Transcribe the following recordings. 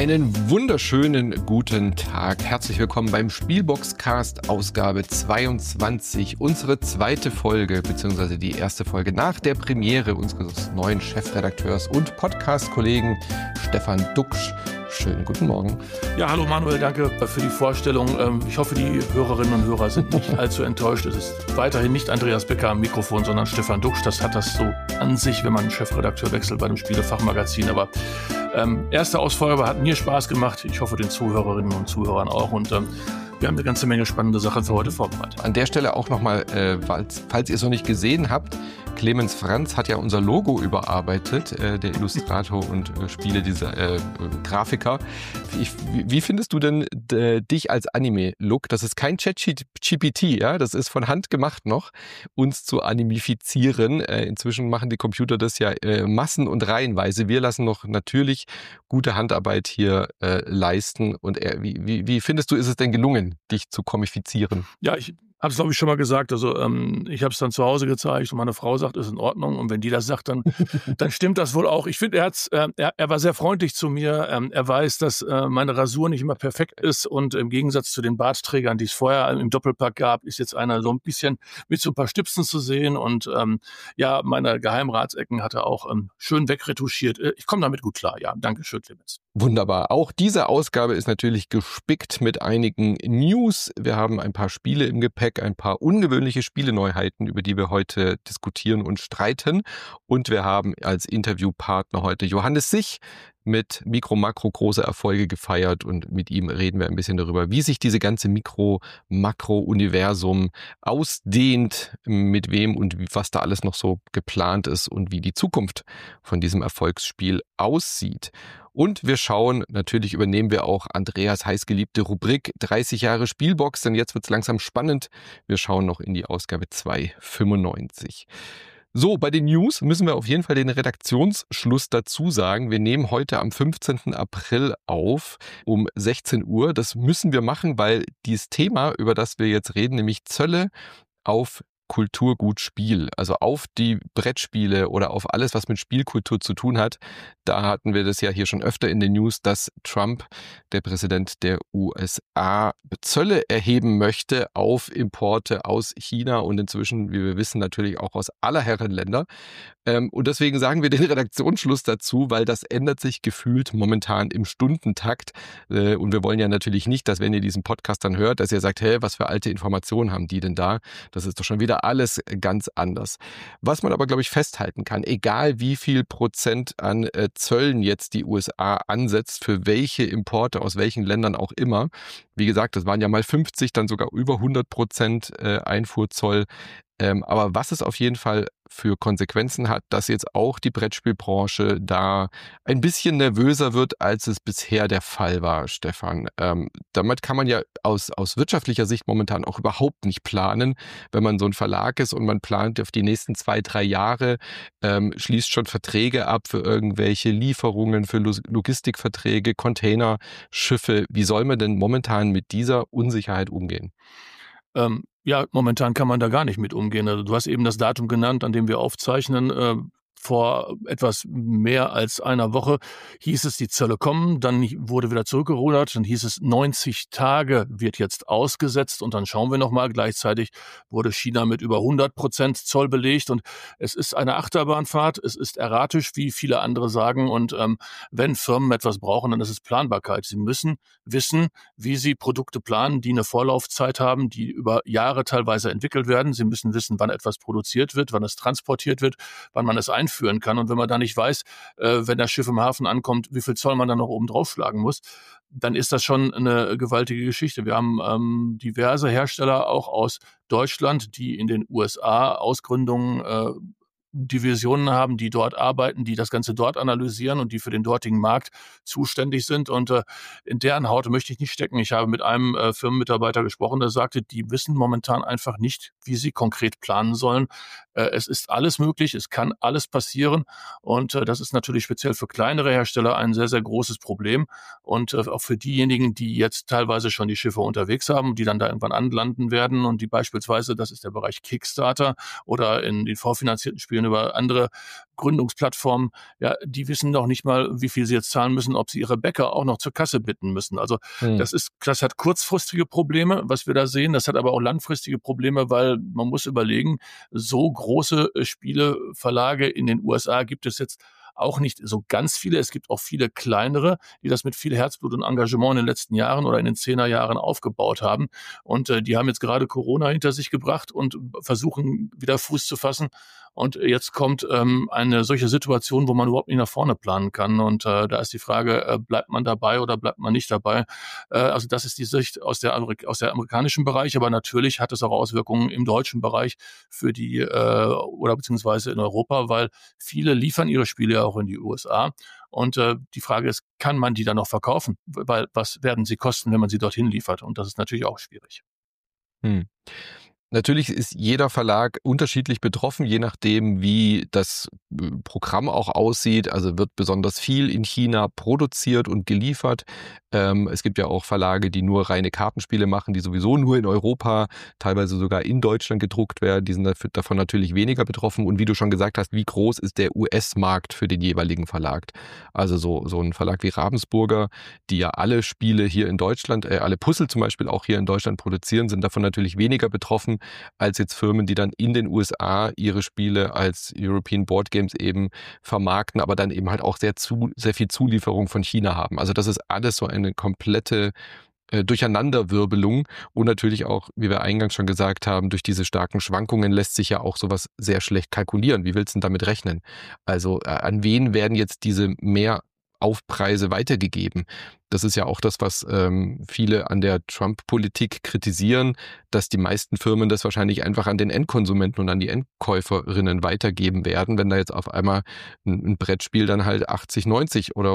Einen wunderschönen guten Tag. Herzlich willkommen beim Spielboxcast Ausgabe 22. Unsere zweite Folge, beziehungsweise die erste Folge nach der Premiere unseres neuen Chefredakteurs und Podcast-Kollegen Stefan Duxch. Schönen guten Morgen. Ja, hallo Manuel, danke für die Vorstellung. Ich hoffe, die Hörerinnen und Hörer sind nicht allzu enttäuscht. Es ist weiterhin nicht Andreas Becker am Mikrofon, sondern Stefan Duxch. Das hat das so an sich, wenn man einen Chefredakteur wechselt bei einem Spielefachmagazin. Aber erste Ausfolge hat mir Spaß gemacht. Ich hoffe, den Zuhörerinnen und Zuhörern auch. Und wir haben eine ganze Menge spannende Sachen für heute vorbereitet. An der Stelle auch nochmal, falls ihr es noch nicht gesehen habt, Clemens Franz hat ja unser Logo überarbeitet, der Illustrator und Grafiker. Wie findest du denn dich als Anime-Look? Das ist kein ChatGPT, ja, das ist von Hand gemacht noch, uns zu animifizieren. Inzwischen machen die Computer das ja massen- und reihenweise. Wir lassen noch natürlich gute Handarbeit hier leisten. Und wie findest du, ist es denn gelungen, dich zu komifizieren? Ja, ich habe es, glaube ich, schon mal gesagt. Also ich habe es dann zu Hause gezeigt und meine Frau sagt, ist in Ordnung. Und wenn die das sagt, dann stimmt das wohl auch. Ich finde, er war sehr freundlich zu mir. Er weiß, dass meine Rasur nicht immer perfekt ist. Und im Gegensatz zu den Bartträgern, die es vorher im Doppelpack gab, ist jetzt einer so ein bisschen mit so ein paar Stipsen zu sehen. Und meine Geheimratsecken hat er auch schön wegretuschiert. Ich komme damit gut klar. Ja, danke schön, Clemens. Wunderbar. Auch diese Ausgabe ist natürlich gespickt mit einigen News. Wir haben ein paar Spiele im Gepäck, ein paar ungewöhnliche Spieleneuheiten, über die wir heute diskutieren und streiten. Und wir haben als Interviewpartner heute Johannes Sich mit Mikro Makro große Erfolge gefeiert. Und mit ihm reden wir ein bisschen darüber, wie sich diese ganze Mikro-Makro-Universum ausdehnt, mit wem und was da alles noch so geplant ist und wie die Zukunft von diesem Erfolgsspiel aussieht. Und wir schauen, natürlich übernehmen wir auch Andreas heißgeliebte Rubrik 30 Jahre Spielbox, denn jetzt wird es langsam spannend. Wir schauen noch in die Ausgabe 295. So, bei den News müssen wir auf jeden Fall den Redaktionsschluss dazu sagen. Wir nehmen heute am 15. April auf um 16 Uhr. Das müssen wir machen, weil dieses Thema, über das wir jetzt reden, nämlich Zölle auf Kulturgut Spiel, also auf die Brettspiele oder auf alles, was mit Spielkultur zu tun hat. Da hatten wir das ja hier schon öfter in den News, dass Trump, der Präsident der USA, Zölle erheben möchte auf Importe aus China und inzwischen, wie wir wissen, natürlich auch aus aller Herren Länder. Und deswegen sagen wir den Redaktionsschluss dazu, weil das ändert sich gefühlt momentan im Stundentakt. Und wir wollen ja natürlich nicht, dass wenn ihr diesen Podcast dann hört, dass ihr sagt, hey, was für alte Informationen haben die denn da? Das ist doch schon wieder alles ganz anders. Was man aber, glaube ich, festhalten kann, egal wie viel Prozent an Zöllen jetzt die USA ansetzt, für welche Importe aus welchen Ländern auch immer, wie gesagt, das waren ja mal 50, dann sogar über 100% Einfuhrzoll. Aber was es auf jeden Fall für Konsequenzen hat, dass jetzt auch die Brettspielbranche da ein bisschen nervöser wird, als es bisher der Fall war, Stefan. Damit kann man ja aus wirtschaftlicher Sicht momentan auch überhaupt nicht planen, wenn man so ein Verlag ist und man plant auf die nächsten 2-3 Jahre, schließt schon Verträge ab für irgendwelche Lieferungen, für Logistikverträge, Containerschiffe. Wie soll man denn momentan mit dieser Unsicherheit umgehen? Ja, momentan kann man da gar nicht mit umgehen. Also du hast eben das Datum genannt, an dem wir aufzeichnen. Vor etwas mehr als einer Woche hieß es, die Zölle kommen, dann wurde wieder zurückgerudert, dann hieß es, 90 Tage wird jetzt ausgesetzt und dann schauen wir nochmal. Gleichzeitig wurde China mit über 100% Zoll belegt und es ist eine Achterbahnfahrt, es ist erratisch, wie viele andere sagen und wenn Firmen etwas brauchen, dann ist es Planbarkeit. Sie müssen wissen, wie sie Produkte planen, die eine Vorlaufzeit haben, die über Jahre teilweise entwickelt werden. Sie müssen wissen, wann etwas produziert wird, wann es transportiert wird, wann man es einführen kann. Und wenn man da nicht weiß, wenn das Schiff im Hafen ankommt, wie viel Zoll man dann noch oben draufschlagen muss, dann ist das schon eine gewaltige Geschichte. Wir haben diverse Hersteller auch aus Deutschland, die in den USA Ausgründungen Divisionen haben, die dort arbeiten, die das Ganze dort analysieren und die für den dortigen Markt zuständig sind. Und in deren Haut möchte ich nicht stecken. Ich habe mit einem Firmenmitarbeiter gesprochen, der sagte, die wissen momentan einfach nicht, wie sie konkret planen sollen. Es ist alles möglich, es kann alles passieren. Und das ist natürlich speziell für kleinere Hersteller ein sehr, sehr großes Problem. Und auch für diejenigen, die jetzt teilweise schon die Schiffe unterwegs haben, die dann da irgendwann anlanden werden und die beispielsweise, das ist der Bereich Kickstarter oder in den vorfinanzierten Spielen über andere Gründungsplattformen, ja, die wissen noch nicht mal, wie viel sie jetzt zahlen müssen, ob sie ihre Bäcker auch noch zur Kasse bitten müssen. Also das hat kurzfristige Probleme, was wir da sehen. Das hat aber auch langfristige Probleme, weil man muss überlegen, so große Spieleverlage in den USA gibt es jetzt auch nicht so ganz viele. Es gibt auch viele kleinere, die das mit viel Herzblut und Engagement in den letzten Jahren oder in den 10er Jahren aufgebaut haben. Und die haben jetzt gerade Corona hinter sich gebracht und versuchen wieder Fuß zu fassen. Und jetzt kommt eine solche Situation, wo man überhaupt nicht nach vorne planen kann. Und da ist die Frage, bleibt man dabei oder bleibt man nicht dabei? Also das ist die Sicht aus der amerikanischen Bereich. Aber natürlich hat es auch Auswirkungen im deutschen Bereich für die oder beziehungsweise in Europa, weil viele liefern ihre Spiele ja auch in die USA. Und die Frage ist, kann man die dann noch verkaufen? Weil was werden sie kosten, wenn man sie dorthin liefert? Und das ist natürlich auch schwierig. Hm. Natürlich ist jeder Verlag unterschiedlich betroffen, je nachdem, wie das Programm auch aussieht. Also wird besonders viel in China produziert und geliefert. Es gibt ja auch Verlage, die nur reine Kartenspiele machen, die sowieso nur in Europa, teilweise sogar in Deutschland gedruckt werden. Die sind davon natürlich weniger betroffen. Und wie du schon gesagt hast, wie groß ist der US-Markt für den jeweiligen Verlag? Also so ein Verlag wie Ravensburger, die ja alle Spiele hier in Deutschland, alle Puzzle zum Beispiel auch hier in Deutschland produzieren, sind davon natürlich weniger betroffen als jetzt Firmen, die dann in den USA ihre Spiele als European Board Games eben vermarkten, aber dann eben halt auch sehr viel Zulieferung von China haben. Also das ist alles so eine komplette Durcheinanderwirbelung und natürlich auch, wie wir eingangs schon gesagt haben, durch diese starken Schwankungen lässt sich ja auch sowas sehr schlecht kalkulieren. Wie willst du denn damit rechnen? Also an wen werden jetzt diese Mehraufpreise weitergegeben? Das ist ja auch das, was viele an der Trump-Politik kritisieren, dass die meisten Firmen das wahrscheinlich einfach an den Endkonsumenten und an die Endkäuferinnen weitergeben werden, wenn da jetzt auf einmal ein Brettspiel dann halt 80, 90 oder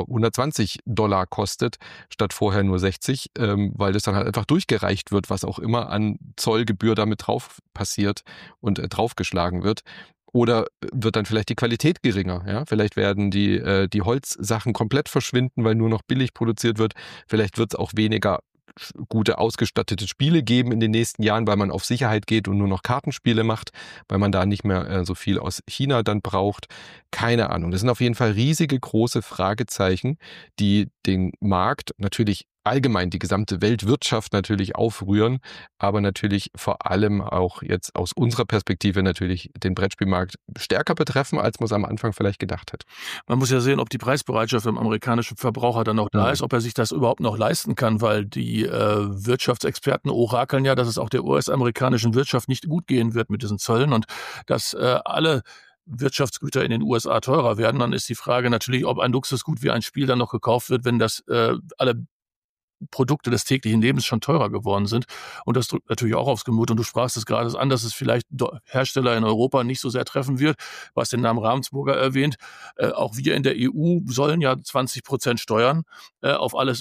$120 kostet, statt vorher nur 60, weil das dann halt einfach durchgereicht wird, was auch immer an Zollgebühr damit drauf passiert und draufgeschlagen wird. Oder wird dann vielleicht die Qualität geringer? Ja? Vielleicht werden die Holzsachen komplett verschwinden, weil nur noch billig produziert wird. Vielleicht wird es auch weniger gute ausgestattete Spiele geben in den nächsten Jahren, weil man auf Sicherheit geht und nur noch Kartenspiele macht, weil man da nicht mehr so viel aus China dann braucht. Keine Ahnung. Das sind auf jeden Fall riesige, große Fragezeichen, die den Markt natürlich allgemein die gesamte Weltwirtschaft natürlich aufrühren, aber natürlich vor allem auch jetzt aus unserer Perspektive natürlich den Brettspielmarkt stärker betreffen, als man es am Anfang vielleicht gedacht hat. Man muss ja sehen, ob die Preisbereitschaft im amerikanischen Verbraucher dann noch da ist, ob er sich das überhaupt noch leisten kann, weil die Wirtschaftsexperten orakeln ja, dass es auch der US-amerikanischen Wirtschaft nicht gut gehen wird mit diesen Zöllen und dass alle Wirtschaftsgüter in den USA teurer werden. Dann ist die Frage natürlich, ob ein Luxusgut wie ein Spiel dann noch gekauft wird, wenn das alle Produkte des täglichen Lebens schon teurer geworden sind. Und das drückt natürlich auch aufs Gemüt. Und du sprachst es gerade an, dass es vielleicht Hersteller in Europa nicht so sehr treffen wird. Du hast den Namen Ravensburger erwähnt. Auch wir in der EU sollen ja 20% Steuern auf alles,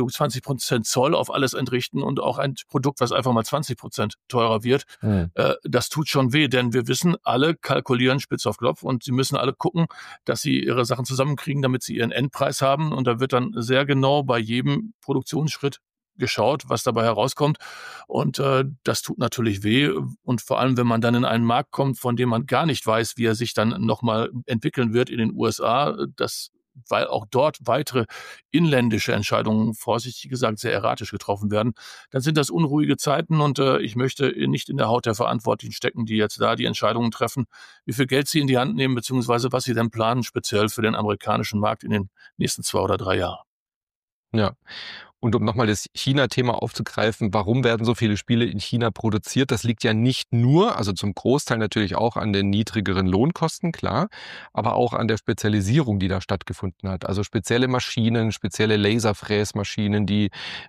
20% Zoll auf alles entrichten und auch ein Produkt, was einfach mal 20% teurer wird. Das tut schon weh, denn wir wissen, alle kalkulieren spitz auf Knopf und sie müssen alle gucken, dass sie ihre Sachen zusammenkriegen, damit sie ihren Endpreis haben. Und da wird dann sehr genau bei jedem Produktionsschritt geschaut, was dabei herauskommt. Und das tut natürlich weh. Und vor allem, wenn man dann in einen Markt kommt, von dem man gar nicht weiß, wie er sich dann nochmal entwickeln wird in den USA, weil auch dort weitere inländische Entscheidungen, vorsichtig gesagt, sehr erratisch getroffen werden, dann sind das unruhige Zeiten und ich möchte nicht in der Haut der Verantwortlichen stecken, die jetzt da die Entscheidungen treffen, wie viel Geld sie in die Hand nehmen, beziehungsweise was sie denn planen, speziell für den amerikanischen Markt in den nächsten 2 oder 3 Jahren. Ja. Und um nochmal das China-Thema aufzugreifen, warum werden so viele Spiele in China produziert? Das liegt ja nicht nur, also zum Großteil natürlich auch an den niedrigeren Lohnkosten, klar, aber auch an der Spezialisierung, die da stattgefunden hat. Also spezielle Maschinen, spezielle Laserfräsmaschinen, die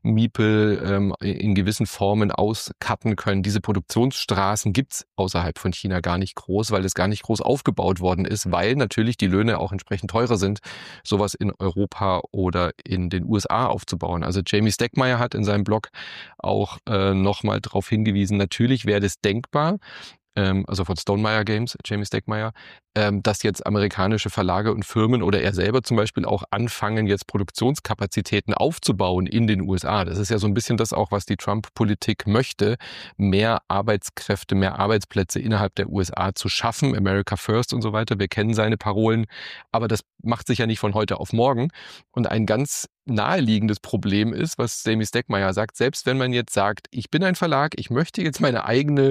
Miepel in gewissen Formen auscutten können. Diese Produktionsstraßen gibt's außerhalb von China gar nicht groß, weil es gar nicht groß aufgebaut worden ist, weil natürlich die Löhne auch entsprechend teurer sind, sowas in Europa oder in den USA aufzubauen. Also Jamie Stegmaier hat in seinem Blog auch nochmal darauf hingewiesen, natürlich wäre das denkbar, also von Stonemaier Games, Jamie Stegmaier, dass jetzt amerikanische Verlage und Firmen oder er selber zum Beispiel auch anfangen, jetzt Produktionskapazitäten aufzubauen in den USA. Das ist ja so ein bisschen das auch, was die Trump-Politik möchte, mehr Arbeitskräfte, mehr Arbeitsplätze innerhalb der USA zu schaffen, America First und so weiter. Wir kennen seine Parolen, aber das macht sich ja nicht von heute auf morgen. Und ein ganz naheliegendes Problem ist, was Jamie Stegmaier sagt, selbst wenn man jetzt sagt, ich bin ein Verlag, ich möchte jetzt meine eigene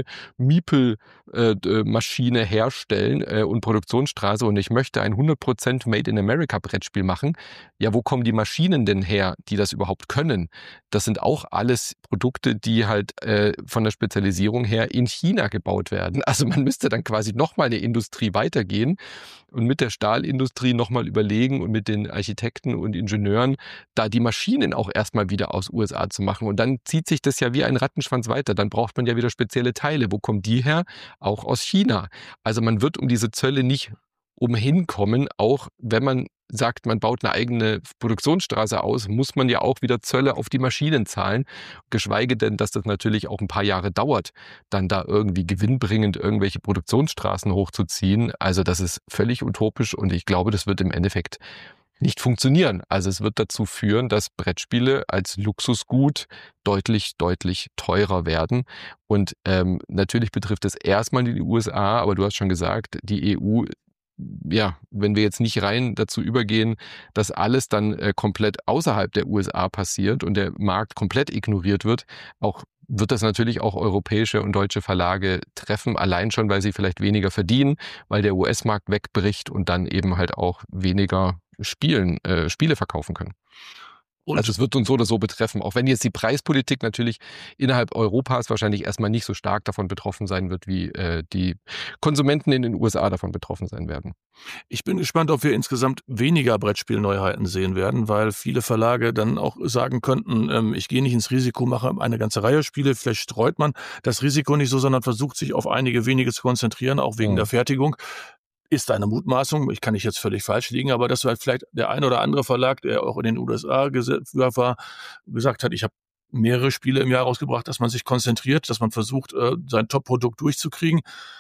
Miepel-Maschine herstellen und Produktionsstraße und ich möchte ein 100% Made in America Brettspiel machen, ja, wo kommen die Maschinen denn her, die das überhaupt können? Das sind auch alles Produkte, die halt von der Spezialisierung her in China gebaut werden. Also man müsste dann quasi nochmal eine Industrie weitergehen und mit der Stahlindustrie nochmal überlegen und mit den Architekten und Ingenieuren da die Maschinen auch erstmal wieder aus USA zu machen. Und dann zieht sich das ja wie ein Rattenschwanz weiter. Dann braucht man ja wieder spezielle Teile. Wo kommen die her? Auch aus China. Also man wird um diese Zölle nicht umhin kommen. Auch wenn man sagt, man baut eine eigene Produktionsstraße aus, muss man ja auch wieder Zölle auf die Maschinen zahlen. Geschweige denn, dass das natürlich auch ein paar Jahre dauert, dann da irgendwie gewinnbringend irgendwelche Produktionsstraßen hochzuziehen. Also das ist völlig utopisch und ich glaube, das wird im Endeffekt nicht funktionieren. Also es wird dazu führen, dass Brettspiele als Luxusgut deutlich, deutlich teurer werden. Und natürlich betrifft es erstmal die USA, aber du hast schon gesagt, die EU, ja, wenn wir jetzt nicht rein dazu übergehen, dass alles dann komplett außerhalb der USA passiert und der Markt komplett ignoriert wird, wird das natürlich auch europäische und deutsche Verlage treffen, allein schon, weil sie vielleicht weniger verdienen, weil der US-Markt wegbricht und dann eben halt auch weniger Spiele verkaufen können. Und also es wird uns so oder so betreffen, auch wenn jetzt die Preispolitik natürlich innerhalb Europas wahrscheinlich erstmal nicht so stark davon betroffen sein wird, wie die Konsumenten in den USA davon betroffen sein werden. ich bin gespannt, ob wir insgesamt weniger Brettspielneuheiten sehen werden, weil viele Verlage dann auch sagen könnten, ich gehe nicht ins Risiko, mache eine ganze Reihe Spiele. Vielleicht streut man das Risiko nicht so, sondern versucht sich auf einige wenige zu konzentrieren, auch wegen der Fertigung. Ist eine Mutmaßung, ich kann nicht jetzt völlig falsch liegen, aber das war vielleicht der ein oder andere Verlag, der auch in den USA war, gesagt hat, ich habe mehrere Spiele im Jahr rausgebracht, dass man sich konzentriert, dass man versucht, sein Top-Produkt durchzukriegen,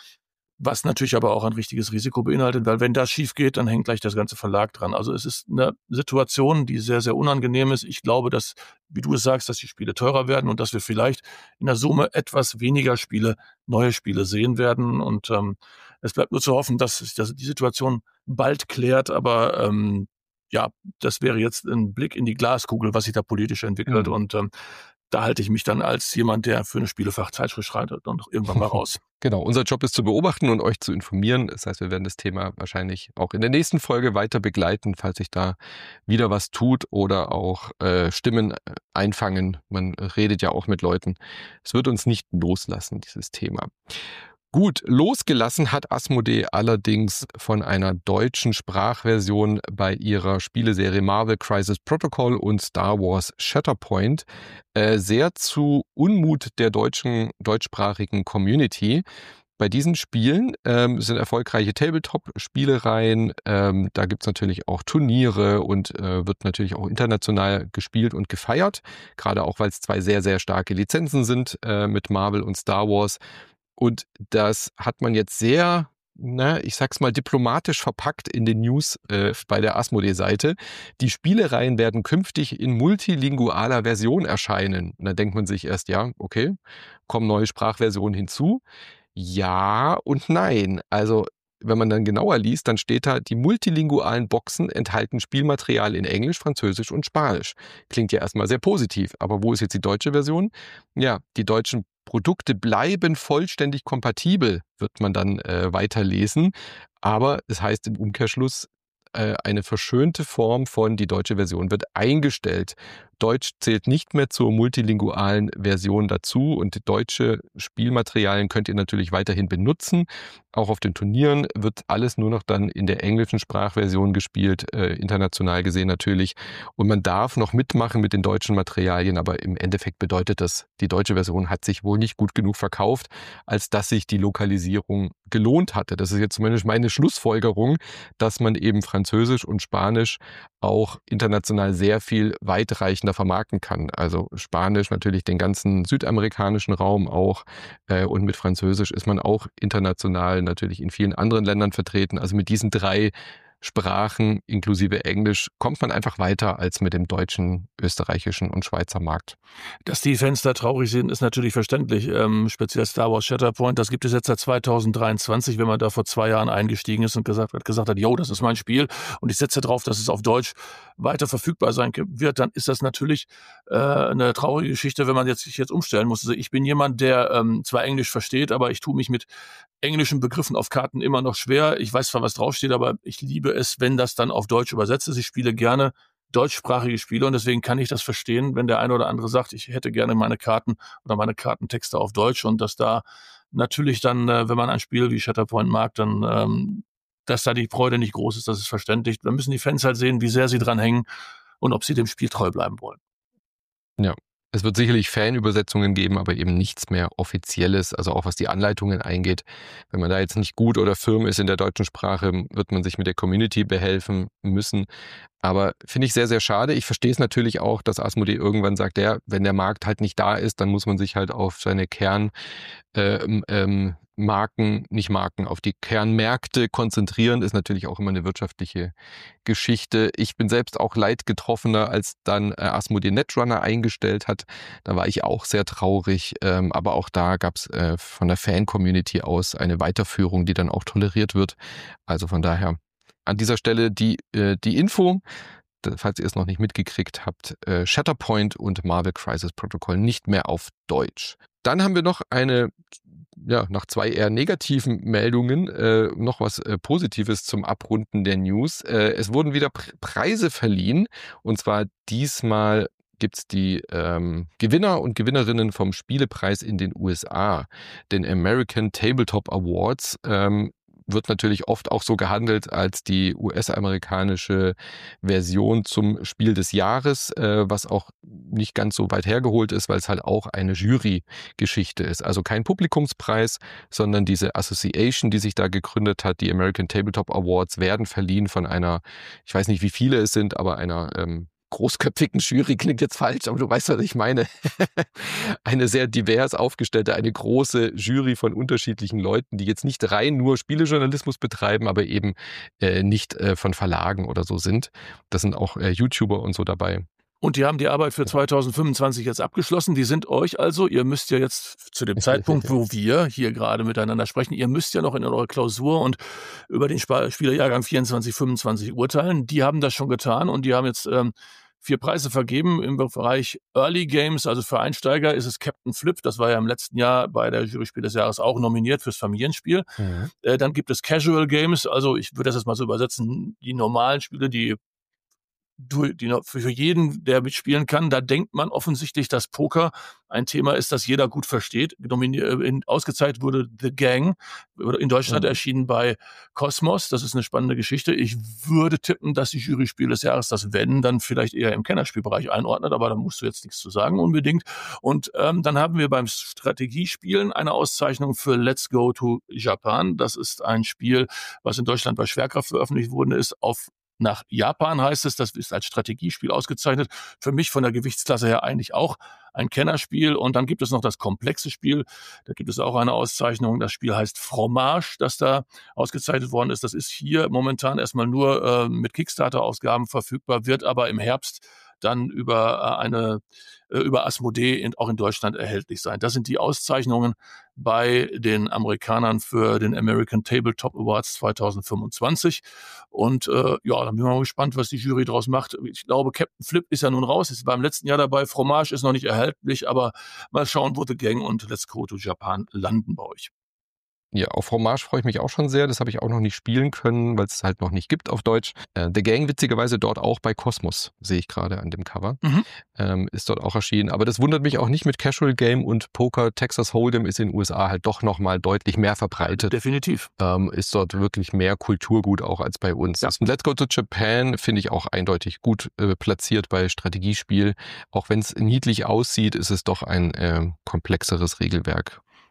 was natürlich aber auch ein richtiges Risiko beinhaltet, weil wenn das schief geht, dann hängt gleich das ganze Verlag dran. Also es ist eine Situation, die sehr, sehr unangenehm ist. Ich glaube, dass, wie du es sagst, dass die Spiele teurer werden und dass wir vielleicht in der Summe etwas weniger neue Spiele sehen werden. Und es bleibt nur zu hoffen, dass sich die Situation bald klärt. Aber ja, das wäre jetzt ein Blick in die Glaskugel, was sich da politisch entwickelt. Und da halte ich mich dann als jemand, der für eine Spielefachzeitschrift schreibt, dann noch irgendwann mal raus. Genau, unser Job ist zu beobachten und euch zu informieren. Das heißt, wir werden das Thema wahrscheinlich auch in der nächsten Folge weiter begleiten, falls sich da wieder was tut oder auch Stimmen einfangen. Man redet ja auch mit Leuten. Es wird uns nicht loslassen, dieses Thema. Gut, losgelassen hat Asmodee allerdings von einer deutschen Sprachversion bei ihrer Spieleserie Marvel Crisis Protocol und Star Wars Shatterpoint sehr zu Unmut der deutschsprachigen Community. Bei diesen Spielen sind erfolgreiche Tabletop-Spielereien, da gibt's natürlich auch Turniere und wird natürlich auch international gespielt und gefeiert, gerade auch, weil es zwei sehr, sehr starke Lizenzen sind mit Marvel und Star Wars. Und das hat man jetzt sehr, ich sag's mal, diplomatisch verpackt in den News bei der Asmodee-Seite. Die Spielereien werden künftig in multilingualer Version erscheinen. Und da denkt man sich erst, ja, okay, kommen neue Sprachversionen hinzu. Ja und nein. Also wenn man dann genauer liest, dann steht da, die multilingualen Boxen enthalten Spielmaterial in Englisch, Französisch und Spanisch. Klingt ja erstmal sehr positiv, aber wo ist jetzt die deutsche Version? Ja, die deutschen Produkte bleiben vollständig kompatibel, wird man dann weiterlesen. Aber es heißt im Umkehrschluss, eine verschönte Form von die deutsche Version wird eingestellt. Deutsch zählt nicht mehr zur multilingualen Version dazu und deutsche Spielmaterialien könnt ihr natürlich weiterhin benutzen. Auch auf den Turnieren wird alles nur noch dann in der englischen Sprachversion gespielt, international gesehen natürlich. Und man darf noch mitmachen mit den deutschen Materialien, aber im Endeffekt bedeutet das, die deutsche Version hat sich wohl nicht gut genug verkauft, als dass sich die Lokalisierung gelohnt hatte. Das ist jetzt zumindest meine Schlussfolgerung, dass man eben Französisch und Spanisch auch international sehr viel weitreichender vermarkten kann. Also Spanisch natürlich den ganzen südamerikanischen Raum auch und mit Französisch ist man auch international natürlich in vielen anderen Ländern vertreten. Also mit diesen 3 Sprachen inklusive Englisch kommt man einfach weiter als mit dem deutschen, österreichischen und Schweizer Markt. Dass die Fans da traurig sind, ist natürlich verständlich. Speziell Star Wars Shatterpoint, das gibt es jetzt seit 2023, wenn man da vor 2 Jahren eingestiegen ist und gesagt hat, yo, das ist mein Spiel und ich setze darauf, dass es auf Deutsch weiter verfügbar sein wird, dann ist das natürlich eine traurige Geschichte, wenn man sich jetzt umstellen muss. Also ich bin jemand, der zwar Englisch versteht, aber ich tue mich mit englischen Begriffen auf Karten immer noch schwer. Ich weiß zwar, was draufsteht, aber ich liebe es, wenn das dann auf Deutsch übersetzt ist. Ich spiele gerne deutschsprachige Spiele und deswegen kann ich das verstehen, wenn der eine oder andere sagt, ich hätte gerne meine Karten oder meine Kartentexte auf Deutsch und dass da natürlich dann, wenn man ein Spiel wie Shatterpoint mag, dann dass da die Freude nicht groß ist, das ist verständlich. Dann müssen die Fans halt sehen, wie sehr sie dran hängen und ob sie dem Spiel treu bleiben wollen. Ja. Es wird sicherlich Fanübersetzungen geben, aber eben nichts mehr Offizielles, also auch was die Anleitungen eingeht. Wenn man da jetzt nicht gut oder firm ist in der deutschen Sprache, wird man sich mit der Community behelfen müssen. Aber finde ich sehr, sehr schade. Ich verstehe es natürlich auch, dass Asmodee irgendwann sagt, wenn der Markt halt nicht da ist, dann muss man sich halt auf seine auf die Kernmärkte konzentrieren, ist natürlich auch immer eine wirtschaftliche Geschichte. Ich bin selbst auch leidgetroffener, als dann Asmodee Netrunner eingestellt hat. Da war ich auch sehr traurig, aber auch da gab es von der Fan-Community aus eine Weiterführung, die dann auch toleriert wird. Also von daher an dieser Stelle die Info, falls ihr es noch nicht mitgekriegt habt, Shatterpoint und Marvel Crisis Protocol nicht mehr auf Deutsch. Dann haben wir noch nach 2 eher negativen Meldungen, noch was Positives zum Abrunden der News. Es wurden wieder Preise verliehen und zwar diesmal gibt's die Gewinner und Gewinnerinnen vom Spielepreis in den USA, den American Tabletop Awards. Wird natürlich oft auch so gehandelt als die US-amerikanische Version zum Spiel des Jahres, was auch nicht ganz so weit hergeholt ist, weil es halt auch eine Jury-Geschichte ist. Also kein Publikumspreis, sondern diese Association, die sich da gegründet hat, die American Tabletop Awards, werden verliehen von einer, ich weiß nicht, wie viele es sind, aber einer großköpfigen Jury klingt jetzt falsch, aber du weißt, was ich meine. Eine sehr divers aufgestellte, eine große Jury von unterschiedlichen Leuten, die jetzt nicht rein nur Spielejournalismus betreiben, aber eben nicht von Verlagen oder so sind. Das sind auch YouTuber und so dabei. Und die haben die Arbeit für 2025 jetzt abgeschlossen. Die sind euch also, ihr müsst ja jetzt zu dem Zeitpunkt, wo wir hier gerade miteinander sprechen, ihr müsst ja noch in eurer Klausur und über den Spielerjahrgang 24, 25 urteilen. Die haben das schon getan und die haben jetzt 4 Preise vergeben im Bereich Early Games, also für Einsteiger ist es Captain Flip, das war ja im letzten Jahr bei der Juryspiel des Jahres auch nominiert fürs Familienspiel. Mhm. Dann gibt es Casual Games, also ich würde das jetzt mal so übersetzen, die normalen Spiele, die für jeden, der mitspielen kann. Da denkt man offensichtlich, dass Poker ein Thema ist, das jeder gut versteht. Ausgezeichnet wurde The Gang, in Deutschland erschienen bei Kosmos. Das ist eine spannende Geschichte. Ich würde tippen, dass die Juryspiel des Jahres das Wenn dann vielleicht eher im Kennerspielbereich einordnet, aber da musst du jetzt nichts zu sagen unbedingt. Und dann haben wir beim Strategiespielen eine Auszeichnung für Let's Go to Japan. Das ist ein Spiel, was in Deutschland bei Schwerkraft veröffentlicht worden ist, nach Japan heißt es, das ist als Strategiespiel ausgezeichnet. Für mich von der Gewichtsklasse her eigentlich auch ein Kennerspiel. Und dann gibt es noch das komplexe Spiel. Da gibt es auch eine Auszeichnung. Das Spiel heißt Fromage, das da ausgezeichnet worden ist. Das ist hier momentan erstmal nur mit Kickstarter-Ausgaben verfügbar, wird aber im Herbst dann über Asmodee auch in Deutschland erhältlich sein. Das sind die Auszeichnungen bei den Amerikanern für den American Tabletop Awards 2025. Und dann bin ich mal gespannt, was die Jury daraus macht. Ich glaube, Captain Flip ist ja nun raus, ist beim letzten Jahr dabei. Fromage ist noch nicht erhältlich, aber mal schauen, wo The Gang und Let's Go to Japan landen bei euch. Ja, auf Fromage freue ich mich auch schon sehr. Das habe ich auch noch nicht spielen können, weil es halt noch nicht gibt auf Deutsch. The Gang witzigerweise dort auch bei Kosmos, sehe ich gerade an dem Cover. Ist dort auch erschienen. Aber das wundert mich auch nicht mit Casual Game und Poker. Texas Hold'em ist in den USA halt doch nochmal deutlich mehr verbreitet. Definitiv. Ist dort wirklich mehr Kulturgut auch als bei uns. Ja. Das Let's Go to Japan finde ich auch eindeutig gut platziert bei Strategiespiel. Auch wenn es niedlich aussieht, ist es doch ein komplexeres Regelwerk.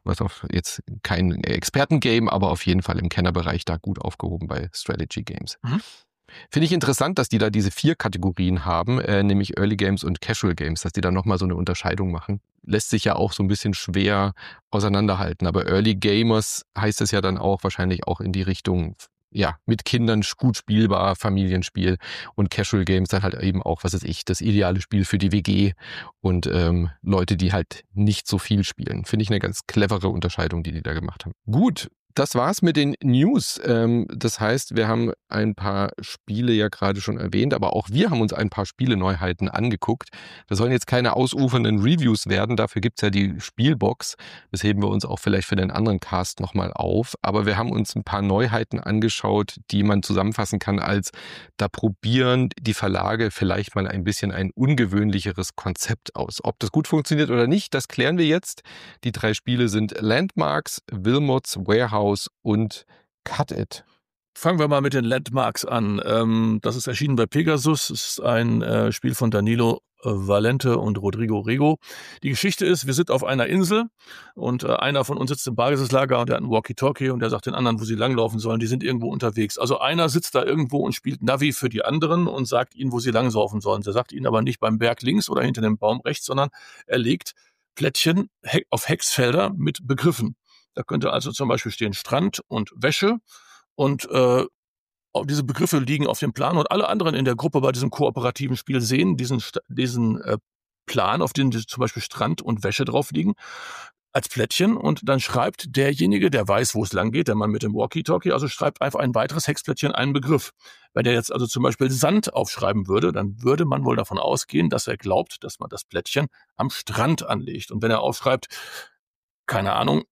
was auch jetzt kein Expertengame, aber auf jeden Fall im Kennerbereich da gut aufgehoben bei Strategy Games. Finde ich interessant, dass die da diese 4 Kategorien haben, nämlich Early Games und Casual Games, dass die da nochmal so eine Unterscheidung machen. Lässt sich ja auch so ein bisschen schwer auseinanderhalten, aber Early Gamers heißt es ja dann auch wahrscheinlich auch in die Richtung, ja, mit Kindern gut spielbar, Familienspiel, und Casual Games dann halt eben auch, was weiß ich, das ideale Spiel für die WG und Leute, die halt nicht so viel spielen. Finde ich eine ganz clevere Unterscheidung, die da gemacht haben. Gut. Das war's mit den News. Das heißt, wir haben ein paar Spiele ja gerade schon erwähnt, aber auch wir haben uns ein paar Spieleneuheiten angeguckt. Das sollen jetzt keine ausufernden Reviews werden, dafür gibt's ja die Spielbox. Das heben wir uns auch vielleicht für den anderen Cast nochmal auf. Aber wir haben uns ein paar Neuheiten angeschaut, die man zusammenfassen kann als, da probieren die Verlage vielleicht mal ein bisschen ein ungewöhnlicheres Konzept aus. Ob das gut funktioniert oder nicht, das klären wir jetzt. Die 3 Spiele sind Landmarks, Wilmots Warehouse und Cut It. Fangen wir mal mit den Landmarks an. Das ist erschienen bei Pegasus. Das ist ein Spiel von Danilo Valente und Rodrigo Rego. Die Geschichte ist, wir sind auf einer Insel und einer von uns sitzt im Basislager und der hat einen Walkie-Talkie und der sagt den anderen, wo sie langlaufen sollen. Die sind irgendwo unterwegs. Also einer sitzt da irgendwo und spielt Navi für die anderen und sagt ihnen, wo sie langlaufen sollen. Der sagt ihnen aber nicht beim Berg links oder hinter dem Baum rechts, sondern er legt Plättchen auf Hexfelder mit Begriffen. Da könnte also zum Beispiel stehen Strand und Wäsche und diese Begriffe liegen auf dem Plan und alle anderen in der Gruppe bei diesem kooperativen Spiel sehen diesen Plan, auf dem zum Beispiel Strand und Wäsche drauf liegen, als Plättchen und dann schreibt derjenige, der weiß, wo es lang geht, der Mann mit dem Walkie-Talkie, also schreibt einfach ein weiteres Hexplättchen, einen Begriff. Wenn der jetzt also zum Beispiel Sand aufschreiben würde, dann würde man wohl davon ausgehen, dass er glaubt, dass man das Plättchen am Strand anlegt. Und wenn er aufschreibt, keine Ahnung,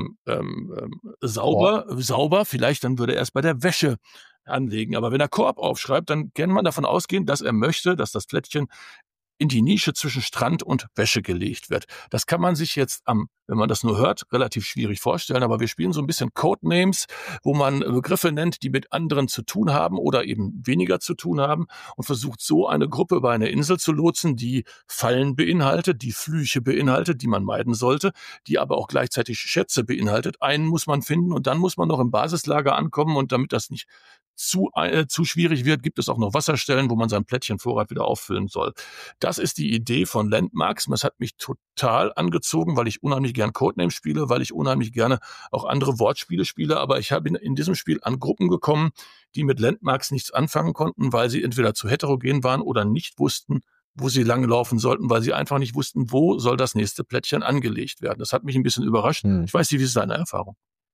sauber, vielleicht dann würde er es bei der Wäsche anlegen. Aber wenn er Korb aufschreibt, dann kann man davon ausgehen, dass er möchte, dass das Plättchen in die Nische zwischen Strand und Wäsche gelegt wird. Das kann man sich jetzt wenn man das nur hört, relativ schwierig vorstellen, aber wir spielen so ein bisschen Codenames, wo man Begriffe nennt, die mit anderen zu tun haben oder eben weniger zu tun haben und versucht so eine Gruppe über eine Insel zu lotsen, die Fallen beinhaltet, die Flüche beinhaltet, die man meiden sollte, die aber auch gleichzeitig Schätze beinhaltet. Einen muss man finden und dann muss man noch im Basislager ankommen und damit das nicht zu schwierig wird, gibt es auch noch Wasserstellen, wo man sein Plättchenvorrat wieder auffüllen soll. Das ist die Idee von Landmarks. Das hat mich total angezogen, weil ich unheimlich gern Codenames spiele, weil ich unheimlich gerne auch andere Wortspiele spiele. Aber ich habe in diesem Spiel an Gruppen gekommen, die mit Landmarks nichts anfangen konnten, weil sie entweder zu heterogen waren oder nicht wussten, wo sie langlaufen sollten, weil sie einfach nicht wussten, wo soll das nächste Plättchen angelegt werden. Das hat mich ein bisschen überrascht. Ich weiß nicht, wie ist deine Erfahrung?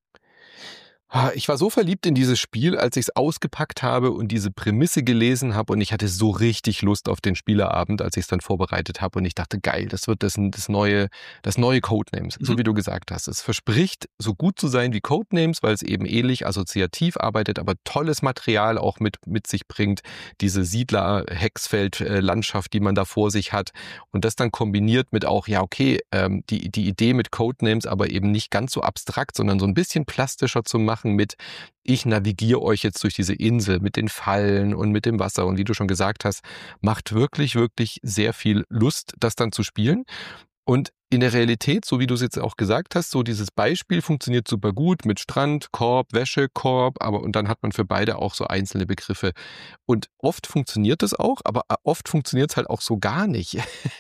Ich war so verliebt in dieses Spiel, als ich es ausgepackt habe und diese Prämisse gelesen habe und ich hatte so richtig Lust auf den Spieleabend, als ich es dann vorbereitet habe und ich dachte, geil, das wird das neue Codenames, so wie du gesagt hast. Es verspricht, so gut zu sein wie Codenames, weil es eben ähnlich assoziativ arbeitet, aber tolles Material auch mit sich bringt, diese Siedler-Hexfeld-Landschaft, die man da vor sich hat und das dann kombiniert mit auch, ja okay, die Idee mit Codenames, aber eben nicht ganz so abstrakt, sondern so ein bisschen plastischer zu machen, mit ich navigiere euch jetzt durch diese Insel mit den Fallen und mit dem Wasser und wie du schon gesagt hast, macht wirklich, wirklich sehr viel Lust, das dann zu spielen. Und in der Realität, so wie du es jetzt auch gesagt hast, so dieses Beispiel funktioniert super gut mit Strand, Korb, Wäsche, Korb, und dann hat man für beide auch so einzelne Begriffe. Und oft funktioniert das auch, aber oft funktioniert es halt auch so gar nicht.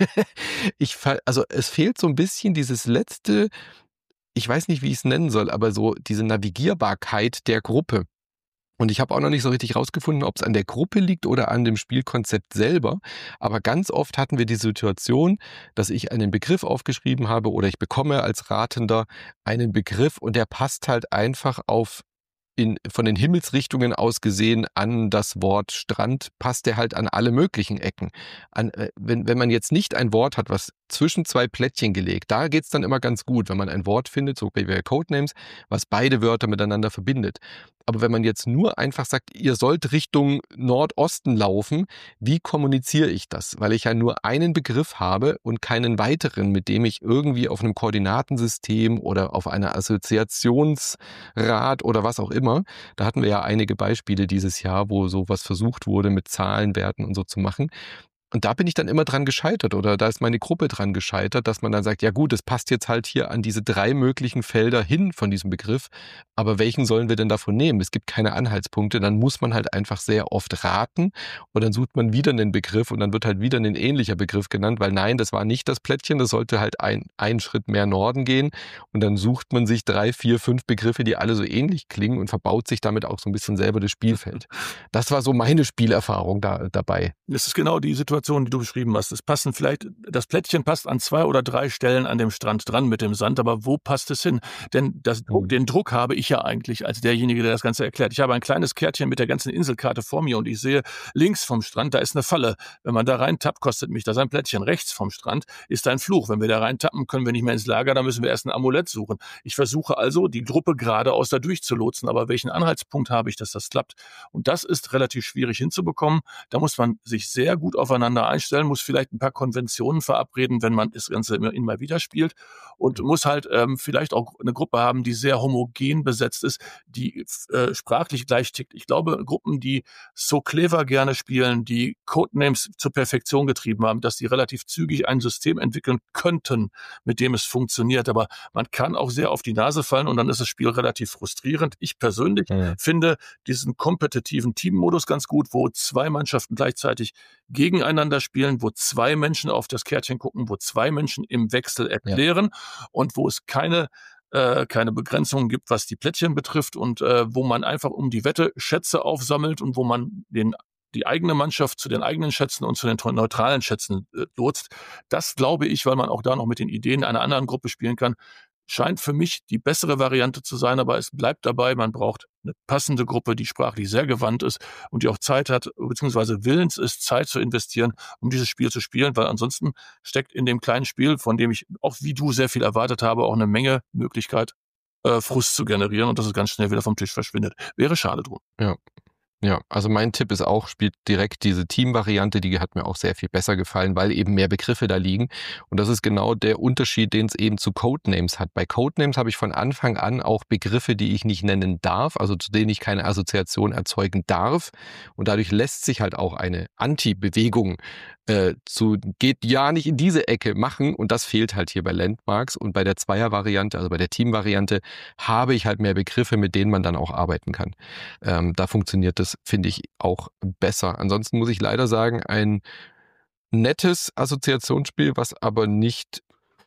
Also es fehlt so ein bisschen dieses letzte, ich weiß nicht, wie ich es nennen soll, aber so diese Navigierbarkeit der Gruppe. Und ich habe auch noch nicht so richtig rausgefunden, ob es an der Gruppe liegt oder an dem Spielkonzept selber. Aber ganz oft hatten wir die Situation, dass ich einen Begriff aufgeschrieben habe oder ich bekomme als Ratender einen Begriff und der passt halt einfach von den Himmelsrichtungen aus gesehen an das Wort Strand, passt der halt an alle möglichen Ecken. Wenn man jetzt nicht ein Wort hat, was zwischen 2 Plättchen gelegt, da geht's dann immer ganz gut, wenn man ein Wort findet, so wie bei Codenames, was beide Wörter miteinander verbindet. Aber wenn man jetzt nur einfach sagt, ihr sollt Richtung Nordosten laufen, wie kommuniziere ich das? Weil ich ja nur einen Begriff habe und keinen weiteren, mit dem ich irgendwie auf einem Koordinatensystem oder auf einer Assoziationsrad oder was auch immer, da hatten wir ja einige Beispiele dieses Jahr, wo sowas versucht wurde, mit Zahlenwerten und so zu machen. Und da bin ich dann immer dran gescheitert oder da ist meine Gruppe dran gescheitert, dass man dann sagt, ja gut, es passt jetzt halt hier an diese 3 möglichen Felder hin von diesem Begriff, aber welchen sollen wir denn davon nehmen? Es gibt keine Anhaltspunkte, dann muss man halt einfach sehr oft raten und dann sucht man wieder einen Begriff und dann wird halt wieder ein ähnlicher Begriff genannt, weil nein, das war nicht das Plättchen, das sollte halt ein Schritt mehr Norden gehen und dann sucht man sich 3, 4, 5 Begriffe, die alle so ähnlich klingen und verbaut sich damit auch so ein bisschen selber das Spielfeld. Das war so meine Spielerfahrung dabei. Das ist genau die Situation, die du beschrieben hast. Das Plättchen passt an 2 oder 3 Stellen an dem Strand dran mit dem Sand, aber wo passt es hin? Denn den Druck habe ich ja eigentlich als derjenige, der das Ganze erklärt. Ich habe ein kleines Kärtchen mit der ganzen Inselkarte vor mir und ich sehe links vom Strand, da ist eine Falle. Wenn man da reintappt, kostet mich das ein Plättchen. Rechts vom Strand ist ein Fluch. Wenn wir da reintappen, können wir nicht mehr ins Lager, dann müssen wir erst ein Amulett suchen. Ich versuche also, die Gruppe geradeaus da durchzulotsen, aber welchen Anhaltspunkt habe ich, dass das klappt? Und das ist relativ schwierig hinzubekommen. Da muss man sich sehr gut aufeinander einstellen, muss vielleicht ein paar Konventionen verabreden, wenn man das Ganze immer wieder spielt und muss halt vielleicht auch eine Gruppe haben, die sehr homogen besetzt ist, die sprachlich gleich tickt. Ich glaube, Gruppen, die so clever gerne spielen, die Codenames zur Perfektion getrieben haben, dass die relativ zügig ein System entwickeln könnten, mit dem es funktioniert. Aber man kann auch sehr auf die Nase fallen und dann ist das Spiel relativ frustrierend. Ich persönlich finde diesen kompetitiven Teammodus ganz gut, wo 2 Mannschaften gleichzeitig gegeneinander spielen, wo 2 Menschen auf das Kärtchen gucken, wo 2 Menschen im Wechsel erklären und wo es keine Begrenzungen gibt, was die Plättchen betrifft und wo man einfach um die Wette Schätze aufsammelt und wo man die eigene Mannschaft zu den eigenen Schätzen und zu den neutralen Schätzen lotst. Das glaube ich, weil man auch da noch mit den Ideen einer anderen Gruppe spielen kann, scheint für mich die bessere Variante zu sein, aber es bleibt dabei, man braucht eine passende Gruppe, die sprachlich sehr gewandt ist und die auch Zeit hat, beziehungsweise willens ist, Zeit zu investieren, um dieses Spiel zu spielen, weil ansonsten steckt in dem kleinen Spiel, von dem ich auch wie du sehr viel erwartet habe, auch eine Menge Möglichkeit, Frust zu generieren und dass es ganz schnell wieder vom Tisch verschwindet. Wäre schade drum. Ja. Ja, also mein Tipp ist auch, spielt direkt diese Team-Variante, die hat mir auch sehr viel besser gefallen, weil eben mehr Begriffe da liegen. Und das ist genau der Unterschied, den es eben zu Codenames hat. Bei Codenames habe ich von Anfang an auch Begriffe, die ich nicht nennen darf, also zu denen ich keine Assoziation erzeugen darf. Und dadurch lässt sich halt auch eine Anti-Bewegung geht ja nicht in diese Ecke machen und das fehlt halt hier bei Landmarks und bei der Zweier-Variante, also bei der Team-Variante, habe ich halt mehr Begriffe, mit denen man dann auch arbeiten kann. Da funktioniert das, finde ich, auch besser. Ansonsten muss ich leider sagen, ein nettes Assoziationsspiel, was aber nicht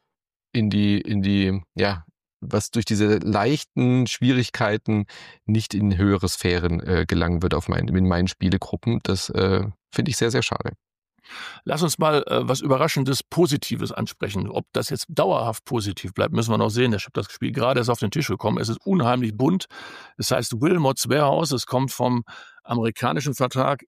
was durch diese leichten Schwierigkeiten nicht in höhere Sphären gelangen wird in meinen Spielegruppen. Das finde ich sehr, sehr schade. Lass uns mal was Überraschendes, Positives ansprechen. Ob das jetzt dauerhaft positiv bleibt, müssen wir noch sehen. Ich habe das Spiel gerade erst auf den Tisch bekommen. Es ist unheimlich bunt. Es heißt Wilmot's Warehouse. Es kommt vom amerikanischen Vertrag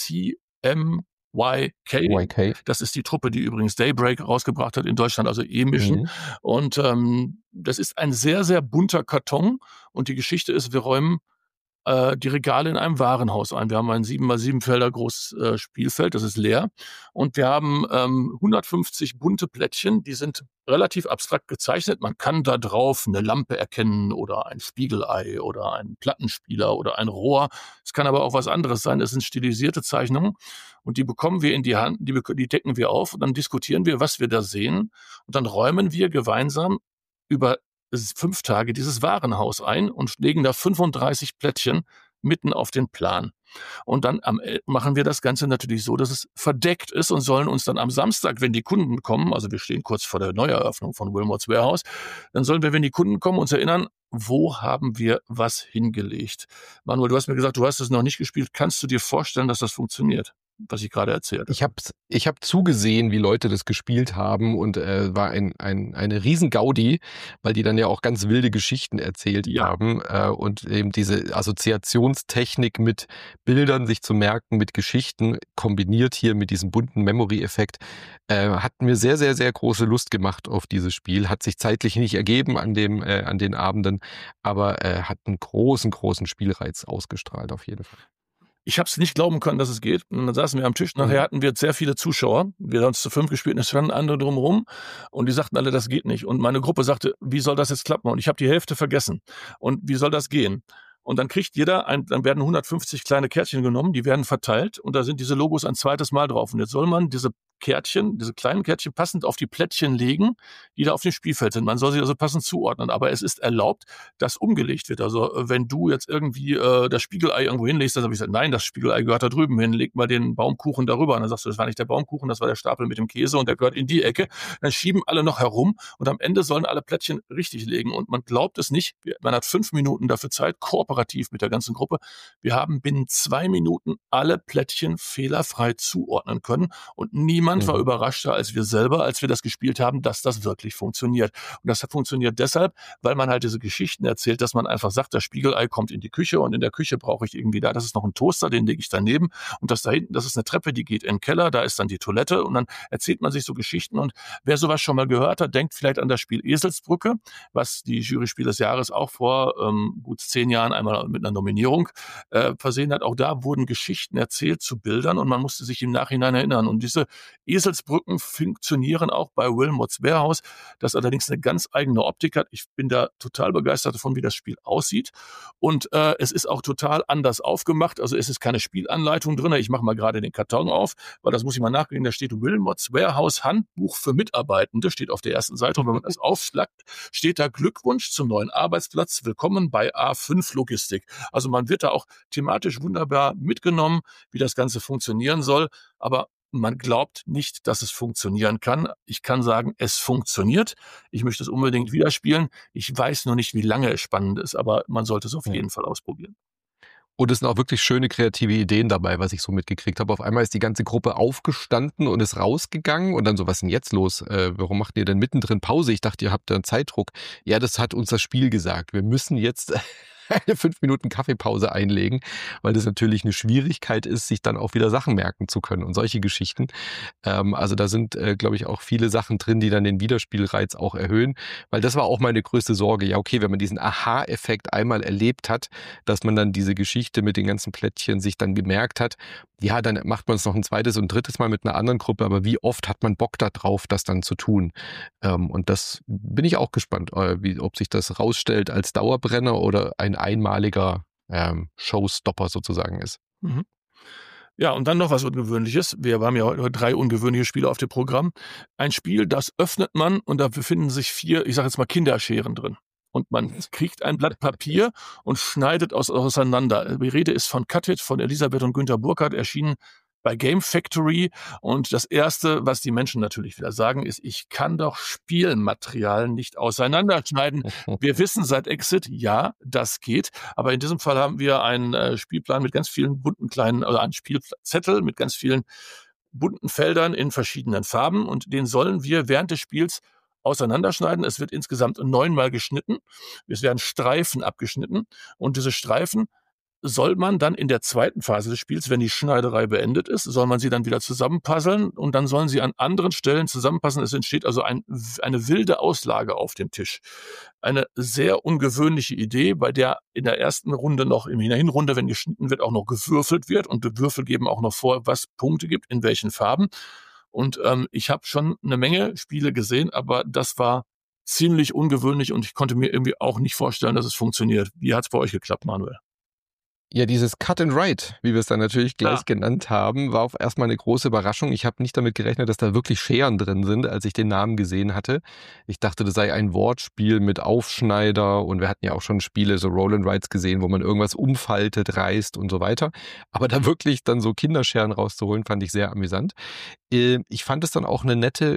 CMYK. Das ist die Truppe, die übrigens Daybreak rausgebracht hat in Deutschland, also E-Mission. Und das ist ein sehr, sehr bunter Karton. Und die Geschichte ist, wir räumen die Regale in einem Warenhaus ein. Wir haben ein 7x7 Felder großes Spielfeld, das ist leer. Und wir haben 150 bunte Plättchen, die sind relativ abstrakt gezeichnet. Man kann da drauf eine Lampe erkennen oder ein Spiegelei oder einen Plattenspieler oder ein Rohr. Es kann aber auch was anderes sein. Es sind stilisierte Zeichnungen und die bekommen wir in die Hand, die decken wir auf und dann diskutieren wir, was wir da sehen. Und dann räumen wir gemeinsam über 5 Tage dieses Warenhaus ein und legen da 35 Plättchen mitten auf den Plan. Und dann machen wir das Ganze natürlich so, dass es verdeckt ist und sollen uns dann am Samstag, wenn die Kunden kommen, also wir stehen kurz vor der Neueröffnung von Wilmot's Warehouse, dann sollen wir, wenn die Kunden kommen, uns erinnern, wo haben wir was hingelegt. Manuel, du hast mir gesagt, du hast es noch nicht gespielt. Kannst du dir vorstellen, dass das funktioniert, was ich gerade erzählt habe? Ich hab zugesehen, wie Leute das gespielt haben und war eine Riesengaudi, weil die dann ja auch ganz wilde Geschichten erzählt haben und eben diese Assoziationstechnik mit Bildern sich zu merken, mit Geschichten kombiniert hier mit diesem bunten Memory-Effekt, hat mir sehr, sehr, sehr große Lust gemacht auf dieses Spiel. Hat sich zeitlich nicht ergeben an den Abenden, aber hat einen großen, großen Spielreiz ausgestrahlt auf jeden Fall. Ich habe es nicht glauben können, dass es geht. Und dann saßen wir am Tisch. Nachher hatten wir sehr viele Zuschauer. Wir haben uns zu 5 gespielt und es standen andere drumherum. Und die sagten alle, das geht nicht. Und meine Gruppe sagte, wie soll das jetzt klappen? Und ich habe die Hälfte vergessen. Und wie soll das gehen? Und dann kriegt jeder, dann werden 150 kleine Kärtchen genommen, die werden verteilt und da sind diese Logos ein zweites Mal drauf. Und jetzt soll man diese Kärtchen, diese kleinen Kärtchen passend auf die Plättchen legen, die da auf dem Spielfeld sind. Man soll sie also passend zuordnen. Aber es ist erlaubt, dass umgelegt wird. Also wenn du jetzt irgendwie das Spiegelei irgendwo hinlegst, dann habe ich gesagt, nein, das Spiegelei gehört da drüben hin, leg mal den Baumkuchen darüber. Und dann sagst du, das war nicht der Baumkuchen, das war der Stapel mit dem Käse und der gehört in die Ecke. Dann schieben alle noch herum und am Ende sollen alle Plättchen richtig legen. Und man glaubt es nicht, man hat 5 Minuten dafür Zeit, kooperativ mit der ganzen Gruppe. Wir haben binnen 2 Minuten alle Plättchen fehlerfrei zuordnen können und niemand war überraschter als wir selber, als wir das gespielt haben, dass das wirklich funktioniert. Und das funktioniert deshalb, weil man halt diese Geschichten erzählt, dass man einfach sagt, das Spiegelei kommt in die Küche und in der Küche brauche ich irgendwie das ist noch ein Toaster, den lege ich daneben und das da hinten, das ist eine Treppe, die geht in den Keller, da ist dann die Toilette und dann erzählt man sich so Geschichten und wer sowas schon mal gehört hat, denkt vielleicht an das Spiel Eselsbrücke, was die Juryspiel des Jahres auch vor gut 10 Jahren einmal mit einer Nominierung versehen hat. Auch da wurden Geschichten erzählt zu Bildern und man musste sich im Nachhinein erinnern. Und diese Eselsbrücken funktionieren auch bei Wilmots Warehouse, das allerdings eine ganz eigene Optik hat. Ich bin da total begeistert davon, wie das Spiel aussieht. Und es ist auch total anders aufgemacht. Also es ist keine Spielanleitung drin. Ich mache mal gerade den Karton auf, weil das muss ich mal nachgehen. Da steht Wilmots Warehouse Handbuch für Mitarbeitende, steht auf der ersten Seite. Und wenn man das aufschlagt, steht da Glückwunsch zum neuen Arbeitsplatz. Willkommen bei A5 Logistik. Also man wird da auch thematisch wunderbar mitgenommen, wie das Ganze funktionieren soll. Aber man glaubt nicht, dass es funktionieren kann. Ich kann sagen, es funktioniert. Ich möchte es unbedingt wieder spielen. Ich weiß nur nicht, wie lange es spannend ist, aber man sollte es auf jeden Fall ausprobieren. Und es sind auch wirklich schöne kreative Ideen dabei, was ich so mitgekriegt habe. Auf einmal ist die ganze Gruppe aufgestanden und ist rausgegangen und dann so, was ist denn jetzt los? Warum macht ihr denn mittendrin Pause? Ich dachte, ihr habt da einen Zeitdruck. Ja, das hat uns das Spiel gesagt. Wir müssen jetzt eine 5 Minuten Kaffeepause einlegen, weil das natürlich eine Schwierigkeit ist, sich dann auch wieder Sachen merken zu können und solche Geschichten. Also da sind, glaube ich, auch viele Sachen drin, die dann den Wiederspielreiz auch erhöhen, weil das war auch meine größte Sorge. Ja, okay, wenn man diesen Aha-Effekt einmal erlebt hat, dass man dann diese Geschichte mit den ganzen Plättchen sich dann gemerkt hat, ja, dann macht man es noch ein zweites und drittes Mal mit einer anderen Gruppe, aber wie oft hat man Bock da drauf, das dann zu tun? Und das bin ich auch gespannt, ob sich das rausstellt als Dauerbrenner oder ein einmaliger Showstopper sozusagen ist. Mhm. Ja, und dann noch was Ungewöhnliches. Wir haben ja heute 3 ungewöhnliche Spiele auf dem Programm. Ein Spiel, das öffnet man und da befinden sich 4, ich sage jetzt mal Kinderscheren drin. Und man kriegt ein Blatt Papier und schneidet auseinander. Die Rede ist von Cut It, von Elisabeth und Günter Burkhardt, erschienen bei Game Factory. Und das Erste, was die Menschen natürlich wieder sagen, ist, ich kann doch Spielmaterial nicht auseinanderschneiden. Wir wissen seit Exit, ja, das geht. Aber in diesem Fall haben wir einen Spielplan mit ganz vielen bunten kleinen, also einen Spielzettel mit ganz vielen bunten Feldern in verschiedenen Farben. Und den sollen wir während des Spiels auseinanderschneiden. Es wird insgesamt 9-mal geschnitten. Es werden Streifen abgeschnitten. Und diese Streifen soll man dann in der zweiten Phase des Spiels, wenn die Schneiderei beendet ist, soll man sie dann wieder zusammenpuzzeln und dann sollen sie an anderen Stellen zusammenpassen. Es entsteht also eine wilde Auslage auf dem Tisch. Eine sehr ungewöhnliche Idee, bei der in der ersten Runde noch, in der Hinrunde, wenn geschnitten wird, auch noch gewürfelt wird und die Würfel geben auch noch vor, was Punkte gibt, in welchen Farben. Und ich habe schon eine Menge Spiele gesehen, aber das war ziemlich ungewöhnlich und ich konnte mir irgendwie auch nicht vorstellen, dass es funktioniert. Wie hat es bei euch geklappt, Manuel? Ja, dieses Cut and Write, wie wir es dann natürlich gleich genannt haben, war auch erstmal eine große Überraschung. Ich habe nicht damit gerechnet, dass da wirklich Scheren drin sind, als ich den Namen gesehen hatte. Ich dachte, das sei ein Wortspiel mit Aufschneider und wir hatten ja auch schon Spiele, so Roll and Writes gesehen, wo man irgendwas umfaltet, reißt und so weiter. Aber da wirklich dann so Kinderscheren rauszuholen, fand ich sehr amüsant. Ich fand es dann auch eine nette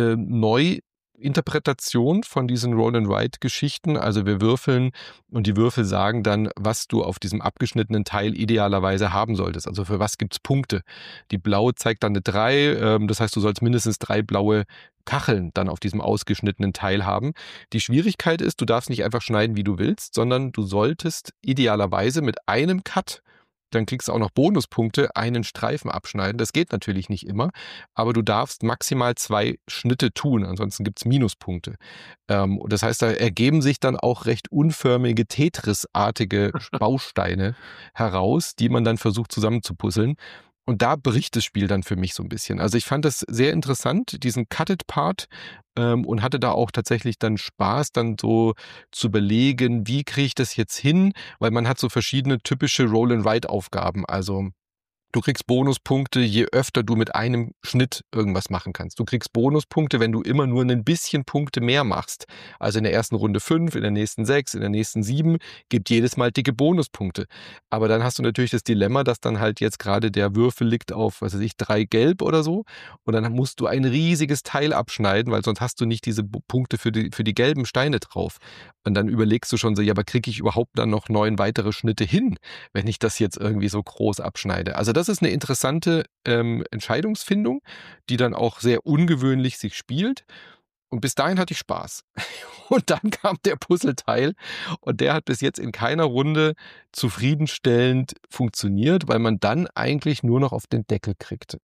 Neuinterpretation von diesen Roll-and-Write-Geschichten. Also wir würfeln und die Würfel sagen dann, was du auf diesem abgeschnittenen Teil idealerweise haben solltest. Also für was gibt's Punkte? Die blaue zeigt dann eine 3, das heißt, du sollst mindestens 3 blaue Kacheln dann auf diesem ausgeschnittenen Teil haben. Die Schwierigkeit ist, du darfst nicht einfach schneiden, wie du willst, sondern du solltest idealerweise mit einem Cut, dann kriegst du auch noch Bonuspunkte, einen Streifen abschneiden. Das geht natürlich nicht immer, aber du darfst maximal 2 Schnitte tun, ansonsten gibt's Minuspunkte. Das heißt, da ergeben sich dann auch recht unförmige Tetris-artige Bausteine heraus, die man dann versucht zusammenzupuzzeln. Und da bricht das Spiel dann für mich so ein bisschen. Also ich fand das sehr interessant, diesen Cut-It-Part, und hatte da auch tatsächlich dann Spaß, dann so zu überlegen, wie kriege ich das jetzt hin, weil man hat so verschiedene typische Roll-and-Write-Aufgaben. Also du kriegst Bonuspunkte, je öfter du mit einem Schnitt irgendwas machen kannst. Du kriegst Bonuspunkte, wenn du immer nur ein bisschen Punkte mehr machst. Also in der ersten Runde 5, in der nächsten 6, in der nächsten 7, gibt jedes Mal dicke Bonuspunkte. Aber dann hast du natürlich das Dilemma, dass dann halt jetzt gerade der Würfel liegt auf, 3 Gelb oder so. Und dann musst du ein riesiges Teil abschneiden, weil sonst hast du nicht diese Punkte für die gelben Steine drauf. Und dann überlegst du schon so, ja, aber kriege ich überhaupt dann noch 9 weitere Schnitte hin, wenn ich das jetzt irgendwie so groß abschneide? Also das ist eine interessante Entscheidungsfindung, die dann auch sehr ungewöhnlich sich spielt. Und bis dahin hatte ich Spaß. Und dann kam der Puzzleteil und der hat bis jetzt in keiner Runde zufriedenstellend funktioniert, weil man dann eigentlich nur noch auf den Deckel kriegt.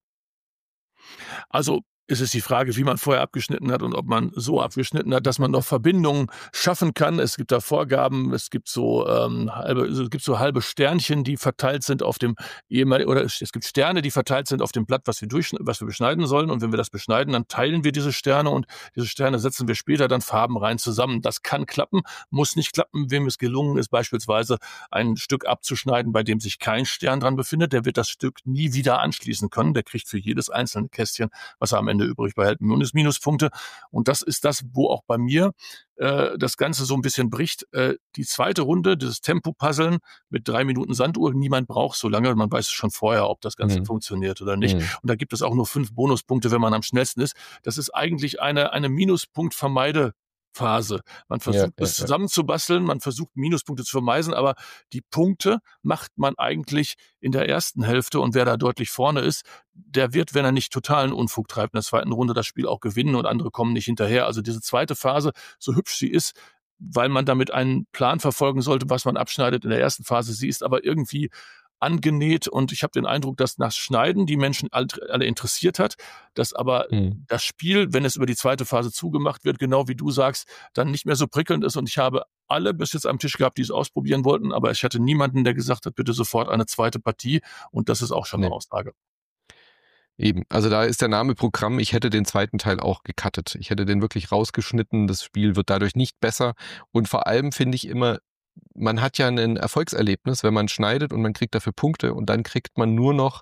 Also ist es die Frage, wie man vorher abgeschnitten hat und ob man so abgeschnitten hat, dass man noch Verbindungen schaffen kann. Es gibt da Vorgaben, es gibt so halbe Sternchen, die verteilt sind auf dem ehemaligen, oder es gibt Sterne, die verteilt sind auf dem Blatt, was wir beschneiden sollen. Und wenn wir das beschneiden, dann teilen wir diese Sterne und diese Sterne setzen wir später dann farbenrein zusammen. Das kann klappen, muss nicht klappen. Wem es gelungen ist, beispielsweise ein Stück abzuschneiden, bei dem sich kein Stern dran befindet, der wird das Stück nie wieder anschließen können. Der kriegt für jedes einzelne Kästchen, was er am Ende übrig behält, Minuspunkte. Und das ist das, wo auch bei mir das Ganze so ein bisschen bricht. Die zweite Runde, dieses Tempo-Puzzeln mit 3 Minuten Sanduhr, niemand braucht so lange. Man weiß schon vorher, ob das Ganze funktioniert oder nicht. Und da gibt es auch nur 5 Bonuspunkte, wenn man am schnellsten ist. Das ist eigentlich eine Minuspunkt-Vermeide-Phase. Man versucht es zusammenzubasteln, man versucht Minuspunkte zu vermeiden, aber die Punkte macht man eigentlich in der ersten Hälfte und wer da deutlich vorne ist, der wird, wenn er nicht totalen Unfug treibt, in der zweiten Runde das Spiel auch gewinnen und andere kommen nicht hinterher. Also diese zweite Phase, so hübsch sie ist, weil man damit einen Plan verfolgen sollte, was man abschneidet in der ersten Phase. Sie ist aber irgendwie angenäht und ich habe den Eindruck, dass das Schneiden die Menschen alle interessiert hat, dass aber das Spiel, wenn es über die zweite Phase zugemacht wird, genau wie du sagst, dann nicht mehr so prickelnd ist und ich habe alle bis jetzt am Tisch gehabt, die es ausprobieren wollten, aber ich hatte niemanden, der gesagt hat, bitte sofort eine zweite Partie und das ist auch schon eine Aussage. Eben, also da ist der Name Programm, ich hätte den zweiten Teil auch gecuttet. Ich hätte den wirklich rausgeschnitten, das Spiel wird dadurch nicht besser und vor allem finde ich immer, man hat ja ein Erfolgserlebnis, wenn man schneidet und man kriegt dafür Punkte und dann kriegt man nur noch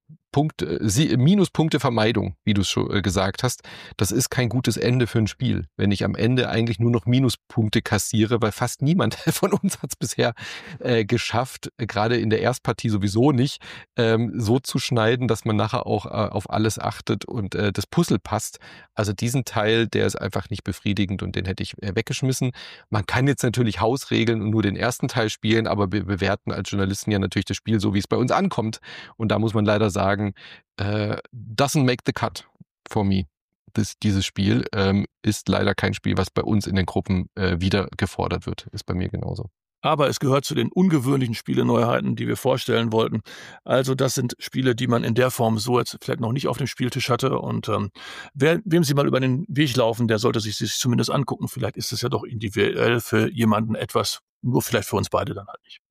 Minuspunkte Vermeidung, wie du es schon gesagt hast. Das ist kein gutes Ende für ein Spiel, wenn ich am Ende eigentlich nur noch Minuspunkte kassiere, weil fast niemand von uns hat es bisher geschafft, gerade in der Erstpartie sowieso nicht, so zu schneiden, dass man nachher auch auf alles achtet und das Puzzle passt. Also diesen Teil, der ist einfach nicht befriedigend und den hätte ich weggeschmissen. Man kann jetzt natürlich Hausregeln und nur den ersten Teil spielen, aber wir bewerten als Journalisten ja natürlich das Spiel so, wie es bei uns ankommt. Und da muss man leider sagen, doesn't make the cut for me. Dieses Spiel ist leider kein Spiel, was bei uns in den Gruppen wieder gefordert wird. Ist bei mir genauso. Aber es gehört zu den ungewöhnlichen Spieleneuheiten, die wir vorstellen wollten. Also das sind Spiele, die man in der Form so jetzt vielleicht noch nicht auf dem Spieltisch hatte. Und wem Sie mal über den Weg laufen, der sollte sich zumindest angucken. Vielleicht ist es ja doch individuell für jemanden etwas, nur vielleicht für uns beide dann halt nicht.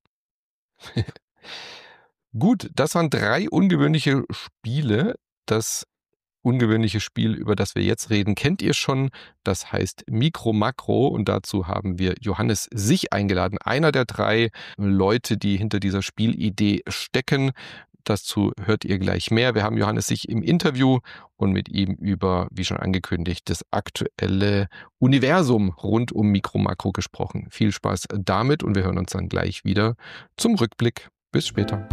Gut, das waren 3 ungewöhnliche Spiele. Das ungewöhnliche Spiel, über das wir jetzt reden, kennt ihr schon. Das heißt Micro Macro und dazu haben wir Johannes Sich eingeladen. Einer der 3 Leute, die hinter dieser Spielidee stecken. Dazu hört ihr gleich mehr. Wir haben Johannes Sich im Interview und mit ihm über, wie schon angekündigt, das aktuelle Universum rund um Micro Macro gesprochen. Viel Spaß damit und wir hören uns dann gleich wieder zum Rückblick. Bis später.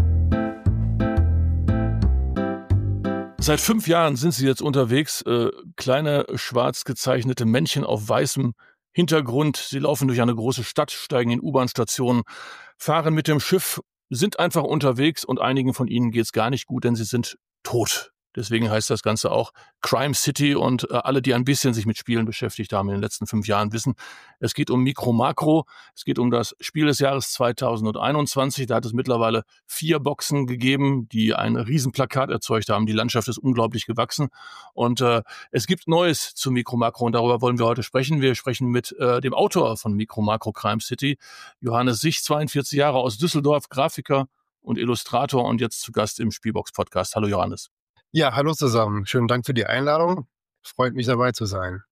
Seit 5 Jahren sind Sie jetzt unterwegs, kleine schwarz gezeichnete Männchen auf weißem Hintergrund. Sie laufen durch eine große Stadt, steigen in U-Bahn-Stationen, fahren mit dem Schiff, sind einfach unterwegs und einigen von ihnen geht's gar nicht gut, denn sie sind tot. Deswegen heißt das Ganze auch Crime City und alle, die ein bisschen sich mit Spielen beschäftigt haben in den letzten 5 Jahren, wissen, es geht um Micro Macro, es geht um das Spiel des Jahres 2021. Da hat es mittlerweile 4 Boxen gegeben, die ein Riesenplakat erzeugt haben. Die Landschaft ist unglaublich gewachsen und es gibt Neues zu Micro Macro und darüber wollen wir heute sprechen. Wir sprechen mit dem Autor von Micro Macro Crime City, Johannes Sich, 42 Jahre aus Düsseldorf, Grafiker und Illustrator und jetzt zu Gast im Spielbox-Podcast. Hallo Johannes. Ja, hallo zusammen. Schönen Dank für die Einladung. Freut mich, dabei zu sein.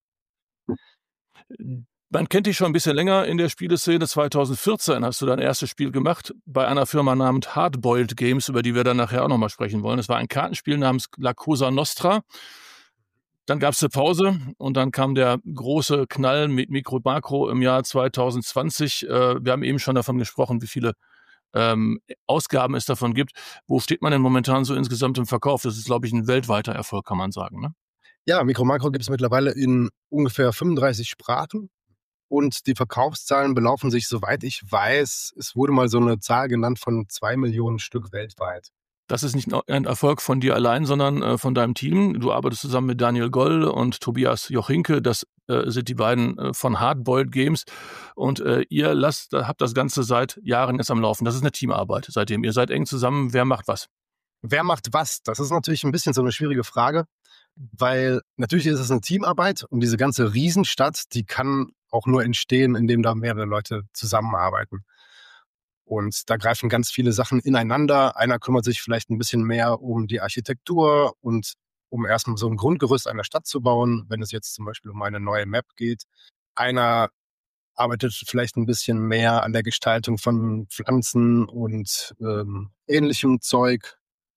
Man kennt dich schon ein bisschen länger in der Spieleszene. 2014 hast du dein erstes Spiel gemacht bei einer Firma namens Hardboiled Games, über die wir dann nachher auch nochmal sprechen wollen. Es war ein Kartenspiel namens La Cosa Nostra. Dann gab es eine Pause und dann kam der große Knall mit Micro Macro im Jahr 2020. Wir haben eben schon davon gesprochen, wie viele Ausgaben es davon gibt. Wo steht man denn momentan so insgesamt im Verkauf? Das ist, glaube ich, ein weltweiter Erfolg, kann man sagen, ne? Ja, Micro Macro gibt es mittlerweile in ungefähr 35 Sprachen. Und die Verkaufszahlen belaufen sich, soweit ich weiß, es wurde mal so eine Zahl genannt von 2 Millionen Stück weltweit. Das ist nicht ein Erfolg von dir allein, sondern von deinem Team. Du arbeitest zusammen mit Daniel Goll und Tobias Jochinke. Das sind die beiden von Hardboiled Games. Und ihr habt das Ganze seit Jahren jetzt am Laufen. Das ist eine Teamarbeit seitdem. Ihr seid eng zusammen. Wer macht was? Wer macht was? Das ist natürlich ein bisschen so eine schwierige Frage, weil natürlich ist es eine Teamarbeit und diese ganze Riesenstadt, die kann auch nur entstehen, indem da mehrere Leute zusammenarbeiten. Und da greifen ganz viele Sachen ineinander. Einer kümmert sich vielleicht ein bisschen mehr um die Architektur und um erstmal so ein Grundgerüst einer Stadt zu bauen, wenn es jetzt zum Beispiel um eine neue Map geht. Einer arbeitet vielleicht ein bisschen mehr an der Gestaltung von Pflanzen und ähnlichem Zeug.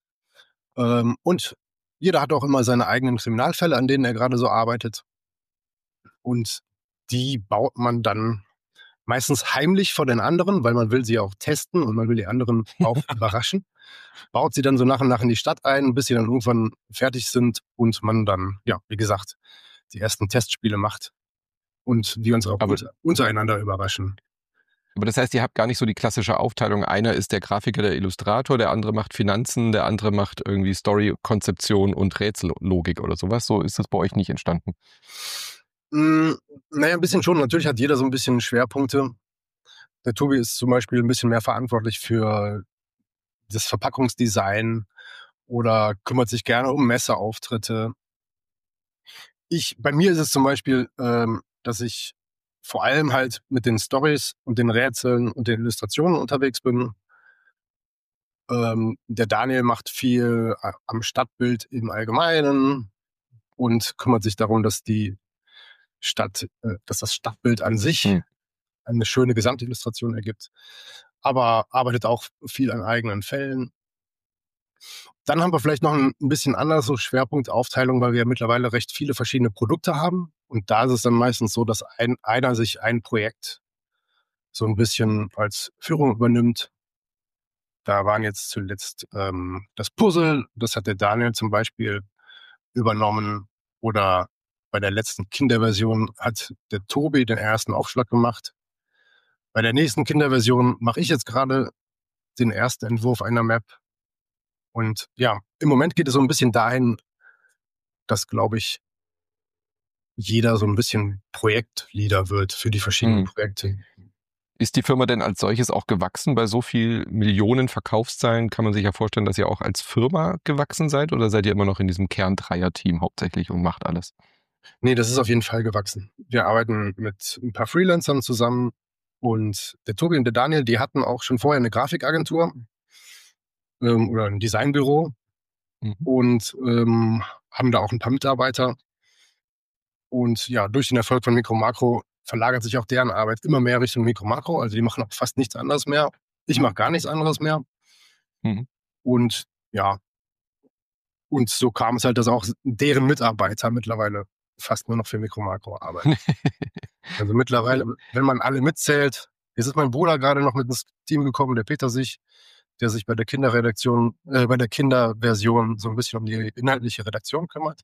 Und jeder hat auch immer seine eigenen Kriminalfälle, an denen er gerade so arbeitet. Und die baut man dann meistens heimlich vor den anderen, weil man will sie auch testen und man will die anderen auch überraschen. Baut sie dann so nach und nach in die Stadt ein, bis sie dann irgendwann fertig sind und man dann, ja, wie gesagt, die ersten Testspiele macht und die uns auch untereinander überraschen. Aber das heißt, ihr habt gar nicht so die klassische Aufteilung. Einer ist der Grafiker, der Illustrator, der andere macht Finanzen, der andere macht irgendwie Story, Konzeption und Rätsellogik oder sowas. So ist das bei euch nicht entstanden. Naja, ein bisschen schon. Natürlich hat jeder so ein bisschen Schwerpunkte. Der Tobi ist zum Beispiel ein bisschen mehr verantwortlich für das Verpackungsdesign oder kümmert sich gerne um Messeauftritte. Bei mir ist es zum Beispiel, dass ich vor allem halt mit den Storys und den Rätseln und den Illustrationen unterwegs bin. Der Daniel macht viel am Stadtbild im Allgemeinen und kümmert sich darum, dass dass das Stadtbild an sich eine schöne Gesamtillustration ergibt, aber arbeitet auch viel an eigenen Fällen. Dann haben wir vielleicht noch ein bisschen anders so Schwerpunktaufteilung, weil wir ja mittlerweile recht viele verschiedene Produkte haben. Und da ist es dann meistens so, dass einer sich ein Projekt so ein bisschen als Führung übernimmt. Da waren jetzt zuletzt das Puzzle, das hat der Daniel zum Beispiel übernommen. Oder bei der letzten Kinderversion hat der Tobi den ersten Aufschlag gemacht. Bei der nächsten Kinderversion mache ich jetzt gerade den ersten Entwurf einer Map. Und ja, im Moment geht es so ein bisschen dahin, dass, glaube ich, jeder so ein bisschen Projektleader wird für die verschiedenen Projekte. Ist die Firma denn als solches auch gewachsen? Bei so viel Millionen Verkaufszahlen kann man sich ja vorstellen, dass ihr auch als Firma gewachsen seid, oder seid ihr immer noch in diesem Kern-Dreier-Team hauptsächlich und macht alles? Nee, das ist auf jeden Fall gewachsen. Wir arbeiten mit ein paar Freelancern zusammen und der Tobi und der Daniel, die hatten auch schon vorher eine Grafikagentur oder ein Designbüro und haben da auch ein paar Mitarbeiter. Und ja, durch den Erfolg von Micro Macro verlagert sich auch deren Arbeit immer mehr Richtung Micro Macro. Also die machen auch fast nichts anderes mehr. Ich mache gar nichts anderes mehr. Und ja, und so kam es halt, dass auch deren Mitarbeiter mittlerweile fast nur noch für Micro Macro arbeiten. Also mittlerweile, wenn man alle mitzählt, jetzt ist mein Bruder gerade noch mit ins Team gekommen, der Peter der sich bei der Kinderversion so ein bisschen um die inhaltliche Redaktion kümmert.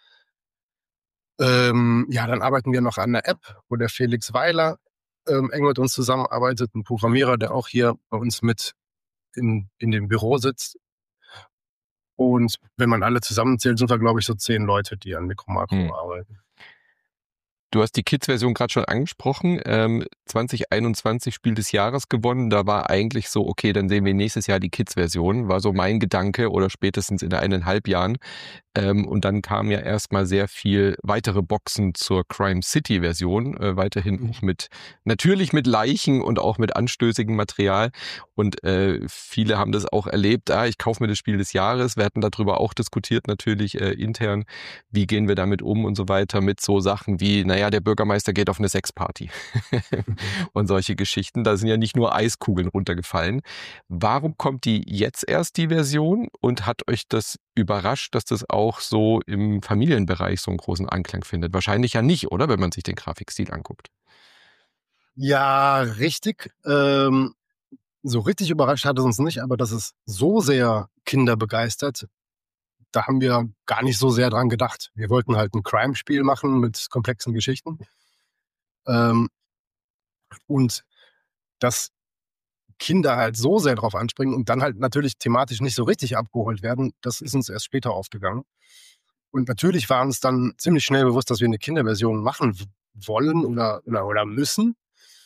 Ja, dann arbeiten wir noch an der App, wo der Felix Weiler eng mit uns zusammenarbeitet, ein Programmierer, der auch hier bei uns mit in dem Büro sitzt. Und wenn man alle zusammenzählt, sind wir, glaube ich, so 10 Leute, die an Micro Macro arbeiten. Du hast die Kids-Version gerade schon angesprochen. 2021 Spiel des Jahres gewonnen. Da war eigentlich so, okay, dann sehen wir nächstes Jahr die Kids-Version. War so mein Gedanke oder spätestens in 1,5 Jahren. Und dann kam ja erstmal sehr viel weitere Boxen zur Crime City Version, weiterhin auch natürlich mit Leichen und auch mit anstößigem Material. Und viele haben das auch erlebt, ich kaufe mir das Spiel des Jahres. Wir hatten darüber auch diskutiert natürlich intern, wie gehen wir damit um und so weiter, mit so Sachen wie, der Bürgermeister geht auf eine Sexparty und solche Geschichten. Da sind ja nicht nur Eiskugeln runtergefallen. Warum kommt die jetzt erst, die Version? Und hat euch das überrascht, dass das auch so im Familienbereich so einen großen Anklang findet? Wahrscheinlich ja nicht, oder? Wenn man sich den Grafikstil anguckt. Ja, richtig. So richtig überrascht hat es uns nicht, aber dass es so sehr Kinder begeistert, da haben wir gar nicht so sehr dran gedacht. Wir wollten halt ein Crime-Spiel machen mit komplexen Geschichten. Und dass Kinder halt so sehr drauf anspringen und dann halt natürlich thematisch nicht so richtig abgeholt werden, das ist uns erst später aufgegangen. Und natürlich war uns dann ziemlich schnell bewusst, dass wir eine Kinderversion machen wollen oder müssen.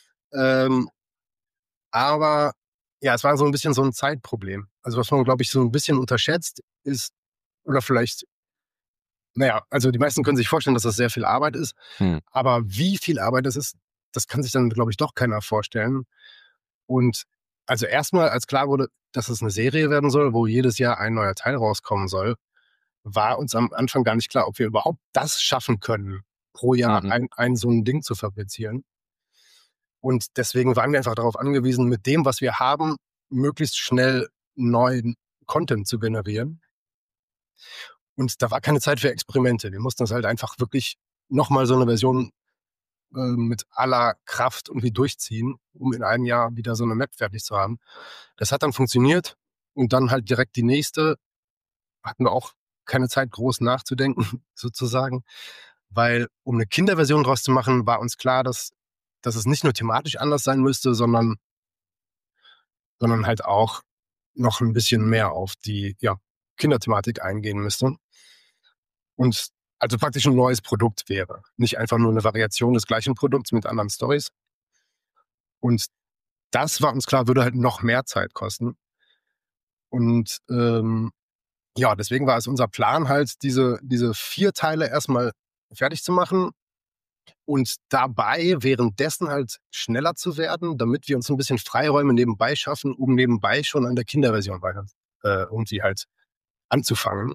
Aber ja, es war so ein bisschen so ein Zeitproblem. Also was man, glaube ich, so ein bisschen unterschätzt ist, oder vielleicht, also die meisten können sich vorstellen, dass das sehr viel Arbeit ist. Aber wie viel Arbeit das ist, das kann sich dann, glaube ich, doch keiner vorstellen. Und also erstmal, als klar wurde, dass es eine Serie werden soll, wo jedes Jahr ein neuer Teil rauskommen soll, war uns am Anfang gar nicht klar, ob wir überhaupt das schaffen können, pro Jahr ein so ein Ding zu fabrizieren. Und deswegen waren wir einfach darauf angewiesen, mit dem, was wir haben, möglichst schnell neuen Content zu generieren. Und da war keine Zeit für Experimente. Wir mussten das halt einfach wirklich nochmal so eine Version mit aller Kraft irgendwie durchziehen, um in einem Jahr wieder so eine Map fertig zu haben. Das hat dann funktioniert und dann halt direkt die nächste. Hatten wir auch keine Zeit, groß nachzudenken, sozusagen. Weil, um eine Kinderversion draus zu machen, war uns klar, dass es nicht nur thematisch anders sein müsste, sondern halt auch noch ein bisschen mehr auf die Kinderthematik eingehen müsste. Und also praktisch ein neues Produkt wäre. Nicht einfach nur eine Variation des gleichen Produkts mit anderen Storys. Und das war uns klar, würde halt noch mehr Zeit kosten. Und deswegen war es unser Plan halt, diese 4 Teile erstmal fertig zu machen und dabei währenddessen halt schneller zu werden, damit wir uns ein bisschen Freiräume nebenbei schaffen, um nebenbei schon an der Kinderversion weiter irgendwie halt anzufangen.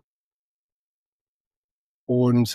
Und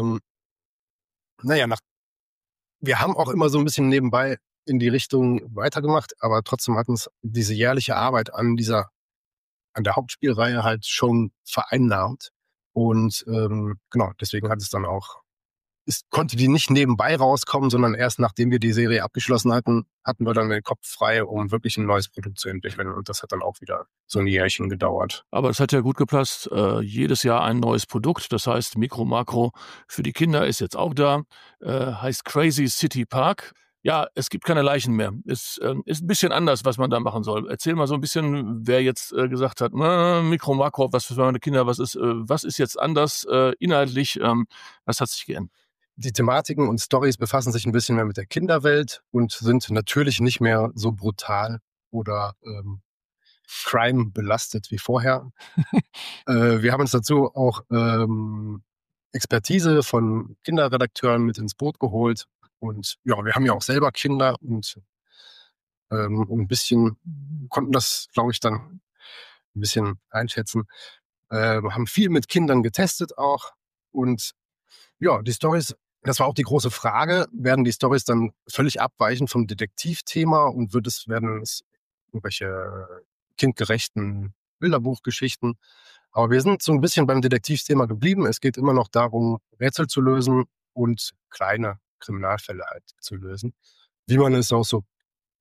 wir haben auch immer so ein bisschen nebenbei in die Richtung weitergemacht, aber trotzdem hat uns diese jährliche Arbeit an der Hauptspielreihe halt schon vereinnahmt. Und deswegen hat es dann auch, konnte die nicht nebenbei rauskommen, sondern erst nachdem wir die Serie abgeschlossen hatten, hatten wir dann den Kopf frei, um wirklich ein neues Produkt zu entwickeln. Und das hat dann auch wieder so ein Jährchen gedauert. Aber es hat ja gut gepasst. Jedes Jahr ein neues Produkt. Das heißt, Mikro Makro für die Kinder ist jetzt auch da. Heißt Crazy City Park. Ja, es gibt keine Leichen mehr. Ist ein bisschen anders, was man da machen soll. Erzähl mal so ein bisschen, wer jetzt gesagt hat, Mikro Makro, was für meine Kinder, was ist jetzt anders inhaltlich? Was hat sich geändert? Die Thematiken und Storys befassen sich ein bisschen mehr mit der Kinderwelt und sind natürlich nicht mehr so brutal oder Crime belastet wie vorher. Wir haben uns dazu auch Expertise von Kinderredakteuren mit ins Boot geholt. Und ja, wir haben ja auch selber Kinder und ein bisschen konnten das, glaube ich, dann ein bisschen einschätzen. Haben viel mit Kindern getestet auch. Und ja, die Storys, das war auch die große Frage, werden die Storys dann völlig abweichen vom Detektivthema und werden es irgendwelche kindgerechten Bilderbuchgeschichten? Aber wir sind so ein bisschen beim Detektivthema geblieben. Es geht immer noch darum, Rätsel zu lösen und kleine Kriminalfälle halt zu lösen. Wie man es aus so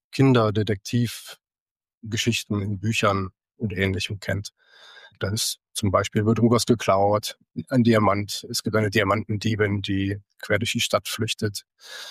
Kinderdetektivgeschichten in Büchern und Ähnlichem kennt. Da ist zum Beispiel, wird irgendwas geklaut, ein Diamant. Es gibt eine Diamantendiebin, die quer durch die Stadt flüchtet.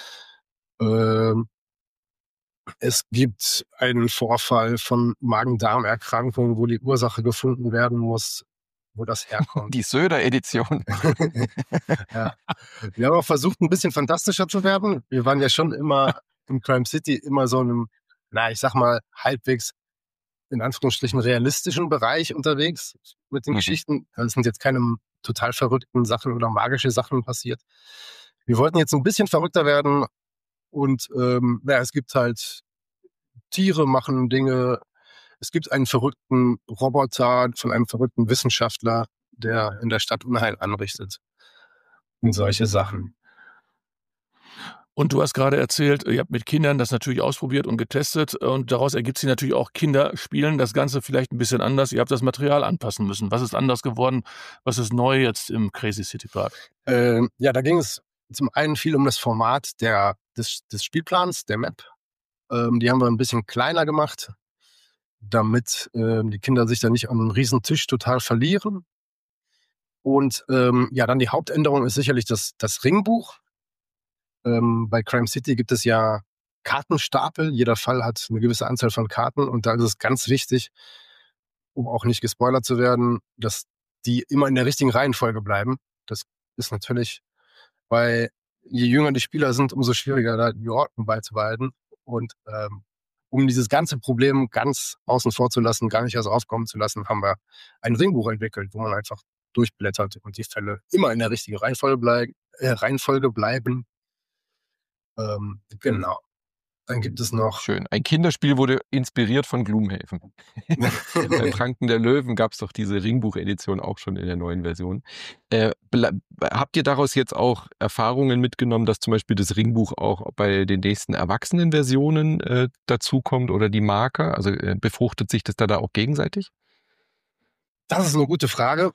Es gibt einen Vorfall von Magen-Darm-Erkrankungen, wo die Ursache gefunden werden muss, wo das herkommt. Die Söder-Edition. Ja. Wir haben auch versucht, ein bisschen fantastischer zu werden. Wir waren ja schon immer im Crime City immer so einem, ich sag mal, halbwegs in Anführungsstrichen realistischen Bereich unterwegs mit den Geschichten. Das sind jetzt keine total verrückten Sachen oder magische Sachen passiert. Wir wollten jetzt ein bisschen verrückter werden und es gibt halt Tiere machen Dinge. Es gibt einen verrückten Roboter von einem verrückten Wissenschaftler, der in der Stadt Unheil anrichtet und solche Sachen. Und du hast gerade erzählt, ihr habt mit Kindern das natürlich ausprobiert und getestet und daraus ergibt sich natürlich auch, Kinder spielen das Ganze vielleicht ein bisschen anders. Ihr habt das Material anpassen müssen. Was ist anders geworden? Was ist neu jetzt im Crazy City Park? Da ging es zum einen viel um das Format des Spielplans, der Map. Die haben wir ein bisschen kleiner gemacht, damit die Kinder sich da nicht an einem riesen Tisch total verlieren. Und dann die Hauptänderung ist sicherlich das Ringbuch. Bei Crime City gibt es ja Kartenstapel. Jeder Fall hat eine gewisse Anzahl von Karten und da ist es ganz wichtig, um auch nicht gespoilert zu werden, dass die immer in der richtigen Reihenfolge bleiben. Das ist natürlich, weil je jünger die Spieler sind, umso schwieriger da die Ordnung beizubehalten. Und um dieses ganze Problem ganz außen vor zu lassen, gar nicht erst aufkommen zu lassen, haben wir ein Ringbuch entwickelt, wo man einfach durchblättert und die Fälle immer in der richtigen Reihenfolge bleiben. Genau. Dann gibt es noch... Schön. Ein Kinderspiel wurde inspiriert von Gloomhaven. Bei Pranken der Löwen gab es doch diese Ringbuch-Edition auch schon in der neuen Version. Habt ihr daraus jetzt auch Erfahrungen mitgenommen, dass zum Beispiel das Ringbuch auch bei den nächsten Erwachsenen-Versionen dazukommt oder die Marker? Also befruchtet sich das da auch gegenseitig? Das ist eine gute Frage.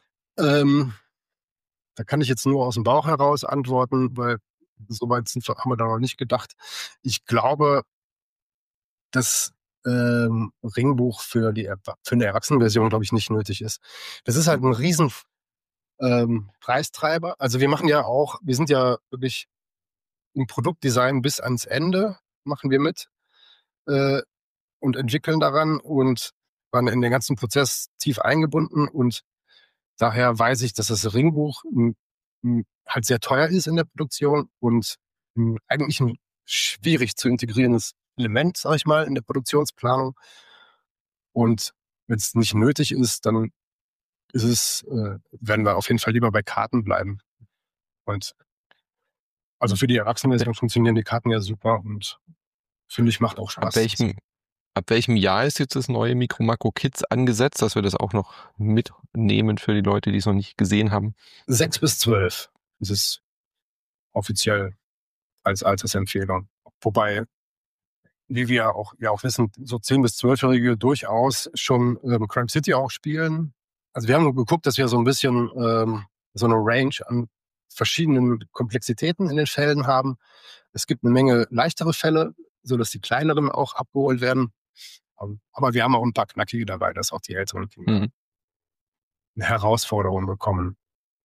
Da kann ich jetzt nur aus dem Bauch heraus antworten, weil soweit haben wir da noch nicht gedacht. Ich glaube, das Ringbuch für eine Erwachsenenversion, glaube ich, nicht nötig ist. Das ist halt ein riesen Preistreiber. Also wir sind ja wirklich im Produktdesign bis ans Ende, machen wir mit und entwickeln daran und waren in den ganzen Prozess tief eingebunden und daher weiß ich, dass das Ringbuch halt sehr teuer ist in der Produktion und eigentlich ein schwierig zu integrierendes Element, sag ich mal, in der Produktionsplanung. Und wenn es nicht nötig ist, dann werden wir auf jeden Fall lieber bei Karten bleiben. Und also für die Erwachsenenversion funktionieren die Karten ja super und finde ich, macht auch Spaß. Ab welchem Jahr ist jetzt das neue Micro Macro Kids angesetzt, dass wir das auch noch mitnehmen für die Leute, die es noch nicht gesehen haben? 6 bis 12 ist es offiziell als Altersempfehlung. Wobei, wie wir auch wissen, so 10- bis 12-Jährige durchaus schon Crime City auch spielen. Also wir haben nur geguckt, dass wir so ein bisschen so eine Range an verschiedenen Komplexitäten in den Fällen haben. Es gibt eine Menge leichtere Fälle, sodass die kleineren auch abgeholt werden. Aber wir haben auch ein paar knackige dabei, dass auch die älteren Kinder eine Herausforderung bekommen.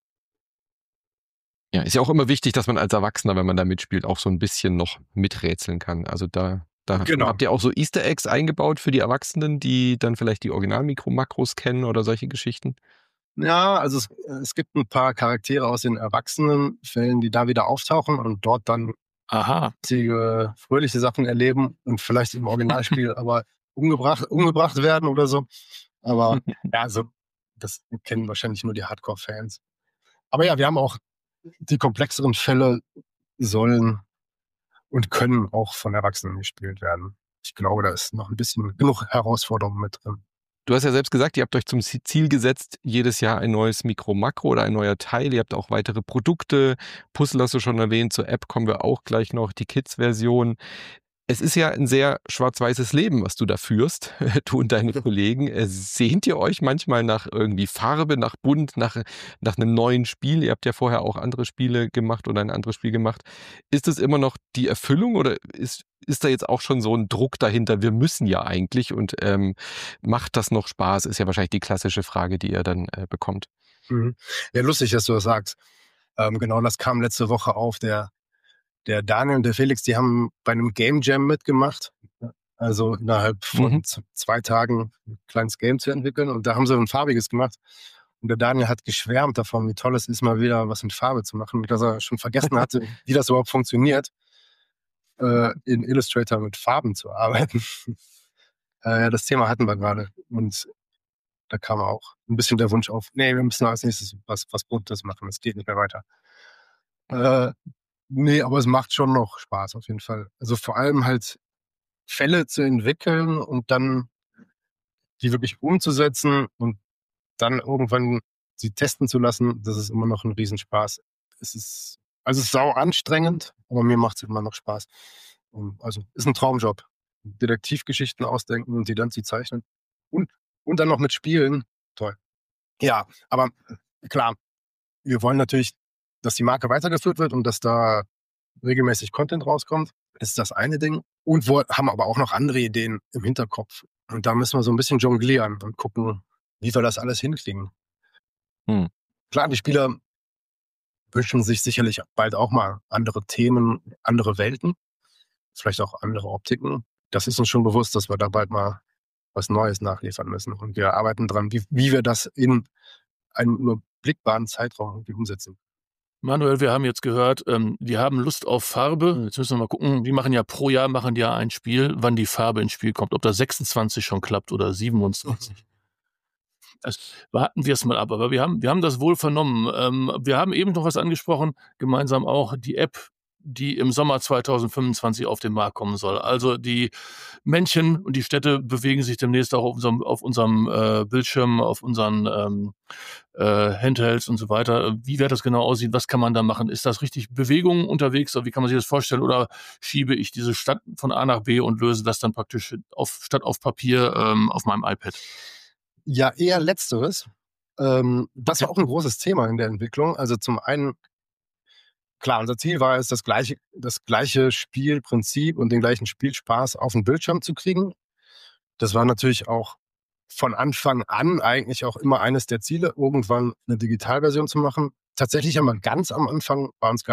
Ja, ist ja auch immer wichtig, dass man als Erwachsener, wenn man da mitspielt, auch so ein bisschen noch miträtseln kann. Also da Genau. Habt ihr auch so Easter Eggs eingebaut für die Erwachsenen, die dann vielleicht die Original-Mikro-Makros kennen oder solche Geschichten? Ja, also es gibt ein paar Charaktere aus den Erwachsenenfällen, die da wieder auftauchen und dort dann fröhliche Sachen erleben und vielleicht im Originalspiel aber umgebracht werden oder so. Aber ja, also das kennen wahrscheinlich nur die Hardcore-Fans. Aber ja, wir haben auch die komplexeren Fälle sollen und können auch von Erwachsenen gespielt werden. Ich glaube, da ist noch ein bisschen genug Herausforderungen mit drin. Du hast ja selbst gesagt, ihr habt euch zum Ziel gesetzt, jedes Jahr ein neues Mikro-Makro oder ein neuer Teil. Ihr habt auch weitere Produkte. Puzzle hast du schon erwähnt, zur App kommen wir auch gleich noch, die Kids-Version. Es ist ja ein sehr schwarz-weißes Leben, was du da führst, du und deine Kollegen. Sehnt ihr euch manchmal nach irgendwie Farbe, nach Bunt, nach einem neuen Spiel? Ihr habt ja vorher auch andere Spiele gemacht oder ein anderes Spiel gemacht. Ist es immer noch die Erfüllung oder ist da jetzt auch schon so ein Druck dahinter? Wir müssen ja eigentlich und macht das noch Spaß? Ist ja wahrscheinlich die klassische Frage, die ihr dann bekommt. Ja, lustig, dass du das sagst. Genau, das kam letzte Woche auf. Der Daniel und der Felix, die haben bei einem Game Jam mitgemacht. Also innerhalb von 2 Tagen ein kleines Game zu entwickeln. Und da haben sie ein farbiges gemacht. Und der Daniel hat geschwärmt davon, wie toll es ist, mal wieder was mit Farbe zu machen. Dass er schon vergessen hatte, wie das überhaupt funktioniert, in Illustrator mit Farben zu arbeiten. Das Thema hatten wir gerade. Und Da kam auch ein bisschen der Wunsch auf, nee, wir müssen als nächstes was Buntes machen, es geht nicht mehr weiter. Nee, aber es macht schon noch Spaß auf jeden Fall. Also vor allem halt Fälle zu entwickeln und dann die wirklich umzusetzen und dann irgendwann sie testen zu lassen, das ist immer noch ein Riesenspaß. Es ist sau anstrengend, aber mir macht es immer noch Spaß. Also ist ein Traumjob. Detektivgeschichten ausdenken und die dann zu zeichnen. Und dann noch mit Spielen. Toll. Ja, aber klar, wir wollen natürlich, dass die Marke weitergeführt wird und dass da regelmäßig Content rauskommt. Das ist das eine Ding. Und wir haben aber auch noch andere Ideen im Hinterkopf. Und da müssen wir so ein bisschen jonglieren und gucken, wie wir das alles hinkriegen. Klar, die Spieler wünschen sich sicherlich bald auch mal andere Themen, andere Welten, vielleicht auch andere Optiken. Das ist uns schon bewusst, dass wir da bald mal was Neues nachliefern müssen. Und wir arbeiten dran, wie wir das in einem überblickbaren Zeitraum irgendwie umsetzen. Manuel, wir haben jetzt gehört, die haben Lust auf Farbe. Jetzt müssen wir mal gucken, die machen ja pro Jahr ein Spiel, wann die Farbe ins Spiel kommt. Ob da 26 schon klappt oder 27. Also, warten wir es mal ab. Aber wir haben das wohl vernommen. Wir haben eben noch was angesprochen, gemeinsam auch die App, die im Sommer 2025 auf den Markt kommen soll. Also die Männchen und die Städte bewegen sich demnächst auch auf unserem Bildschirm, auf unseren Handhelds und so weiter. Wie wird das genau aussehen? Was kann man da machen? Ist das richtig Bewegung unterwegs? Oder wie kann man sich das vorstellen? Oder schiebe ich diese Stadt von A nach B und löse das dann praktisch statt auf Papier auf meinem iPad? Ja, eher Letzteres. Das war auch ein großes Thema in der Entwicklung. Also zum einen, klar, unser Ziel war es, das gleiche Spielprinzip und den gleichen Spielspaß auf den Bildschirm zu kriegen. Das war natürlich auch von Anfang an eigentlich auch immer eines der Ziele, irgendwann eine Digitalversion zu machen. Tatsächlich haben wir ganz am Anfang als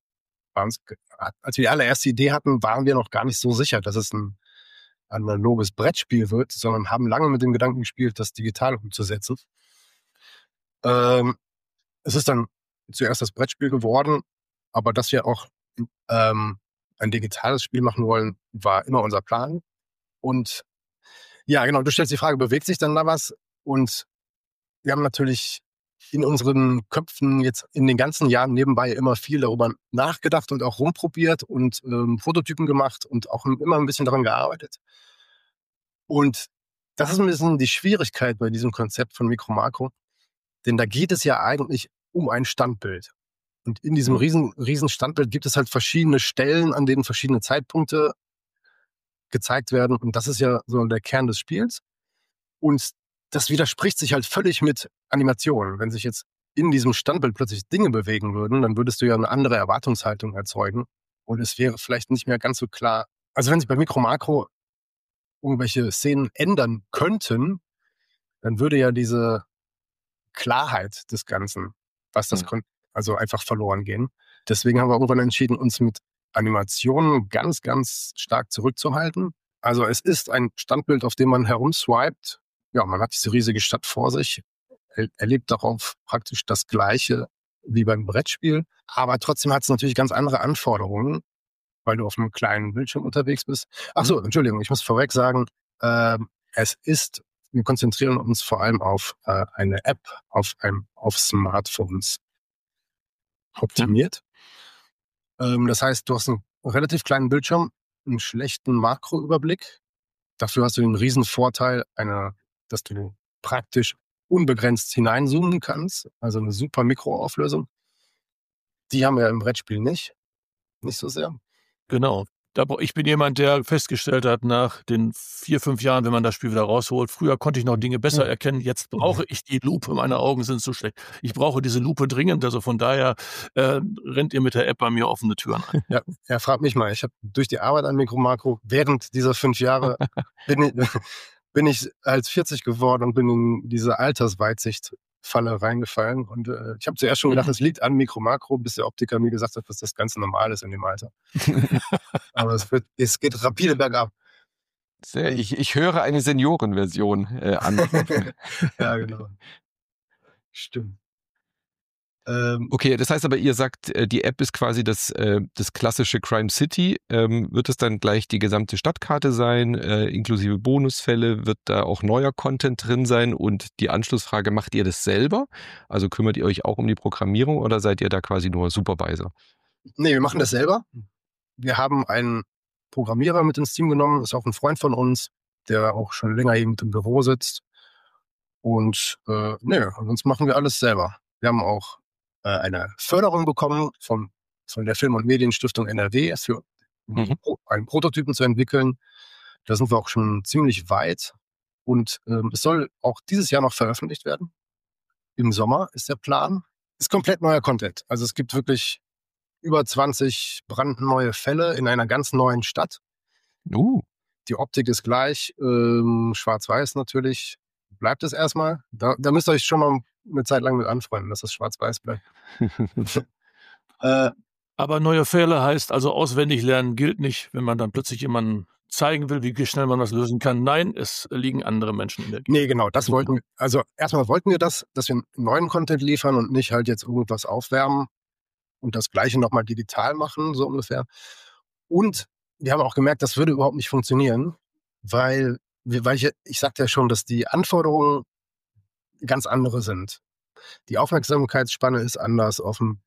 wir die allererste Idee hatten, waren wir noch gar nicht so sicher, dass es ein analoges Brettspiel wird, sondern haben lange mit dem Gedanken gespielt, das digital umzusetzen. Es ist dann zuerst das Brettspiel geworden, aber dass wir auch ein digitales Spiel machen wollen, war immer unser Plan. Und ja, genau, du stellst die Frage, bewegt sich dann da was? Und wir haben natürlich in unseren Köpfen jetzt in den ganzen Jahren nebenbei immer viel darüber nachgedacht und auch rumprobiert und Prototypen gemacht und auch immer ein bisschen daran gearbeitet. Und das ist ein bisschen die Schwierigkeit bei diesem Konzept von Micro Macro, denn da geht es ja eigentlich um ein Standbild. Und in diesem riesen Standbild gibt es halt verschiedene Stellen, an denen verschiedene Zeitpunkte gezeigt werden. Und das ist ja so der Kern des Spiels. Und das widerspricht sich halt völlig mit Animationen. Wenn sich jetzt in diesem Standbild plötzlich Dinge bewegen würden, dann würdest du ja eine andere Erwartungshaltung erzeugen. Und es wäre vielleicht nicht mehr ganz so klar. Also wenn sich bei Micro Macro irgendwelche Szenen ändern könnten, dann würde ja diese Klarheit des Ganzen, was das also einfach verloren gehen. Deswegen haben wir irgendwann entschieden, uns mit Animationen ganz, ganz stark zurückzuhalten. Also es ist ein Standbild, auf dem man herumswiped. Ja, man hat diese riesige Stadt vor sich, erlebt darauf praktisch das Gleiche wie beim Brettspiel. Aber trotzdem hat es natürlich ganz andere Anforderungen, weil du auf einem kleinen Bildschirm unterwegs bist. Ach so, Entschuldigung, ich muss vorweg sagen, wir konzentrieren uns vor allem auf eine App auf Smartphones optimiert. Das heißt, du hast einen relativ kleinen Bildschirm, einen schlechten Makroüberblick. Dafür hast du den riesen Vorteil, dass du praktisch unbegrenzt hineinzoomen kannst, also eine super Mikroauflösung. Die haben wir im Brettspiel nicht so sehr. Genau. Ich bin jemand, der festgestellt hat, nach den 4, 5 Jahren, wenn man das Spiel wieder rausholt, früher konnte ich noch Dinge besser erkennen, jetzt brauche ich die Lupe, meine Augen sind so schlecht. Ich brauche diese Lupe dringend, also von daher rennt ihr mit der App bei mir offene Türen ein. Ja, frag mich mal, ich habe durch die Arbeit an Micro Macro während dieser 5 Jahre bin ich als 40 geworden und bin in diese Altersweitsicht-Falle reingefallen. Und ich habe zuerst schon gedacht, es liegt an Micro Macro, bis der Optiker mir gesagt hat, dass das ganz normal ist in dem Alter. Aber es geht rapide bergab. Ich höre eine Seniorenversion an. Ja, genau. Stimmt. Okay, das heißt aber, ihr sagt, die App ist quasi das klassische Crime City. Wird es dann gleich die gesamte Stadtkarte sein, inklusive Bonusfälle? Wird da auch neuer Content drin sein? Und die Anschlussfrage, macht ihr das selber? Also kümmert ihr euch auch um die Programmierung oder seid ihr da quasi nur Supervisor? Nee, wir machen das selber. Wir haben einen Programmierer mit ins Team genommen, ist auch ein Freund von uns, der auch schon länger hier mit im Büro sitzt. Und sonst machen wir alles selber. Wir haben auch eine Förderung bekommen von der Film- und Medienstiftung NRW für einen Prototypen zu entwickeln. Da sind wir auch schon ziemlich weit. Und es soll auch dieses Jahr noch veröffentlicht werden. Im Sommer ist der Plan. Ist komplett neuer Content. Also es gibt wirklich über 20 brandneue Fälle in einer ganz neuen Stadt. Die Optik ist gleich, schwarz-weiß natürlich. Bleibt es erstmal. Da müsst ihr euch schon mal eine Zeit lang mit anfreunden, dass das schwarz-weiß bleibt. Aber neue Fälle heißt also auswendig lernen gilt nicht, wenn man dann plötzlich jemanden zeigen will, wie schnell man das lösen kann. Nein, es liegen andere Menschen in der Gegend. Nee, genau, das wollten wir. Also erstmal wollten wir das, dass wir neuen Content liefern und nicht halt jetzt irgendwas aufwärmen und das Gleiche nochmal digital machen, so ungefähr. Und wir haben auch gemerkt, das würde überhaupt nicht funktionieren, weil ich sagte ja schon, dass die Anforderungen ganz andere sind. Die Aufmerksamkeitsspanne ist anders auf dem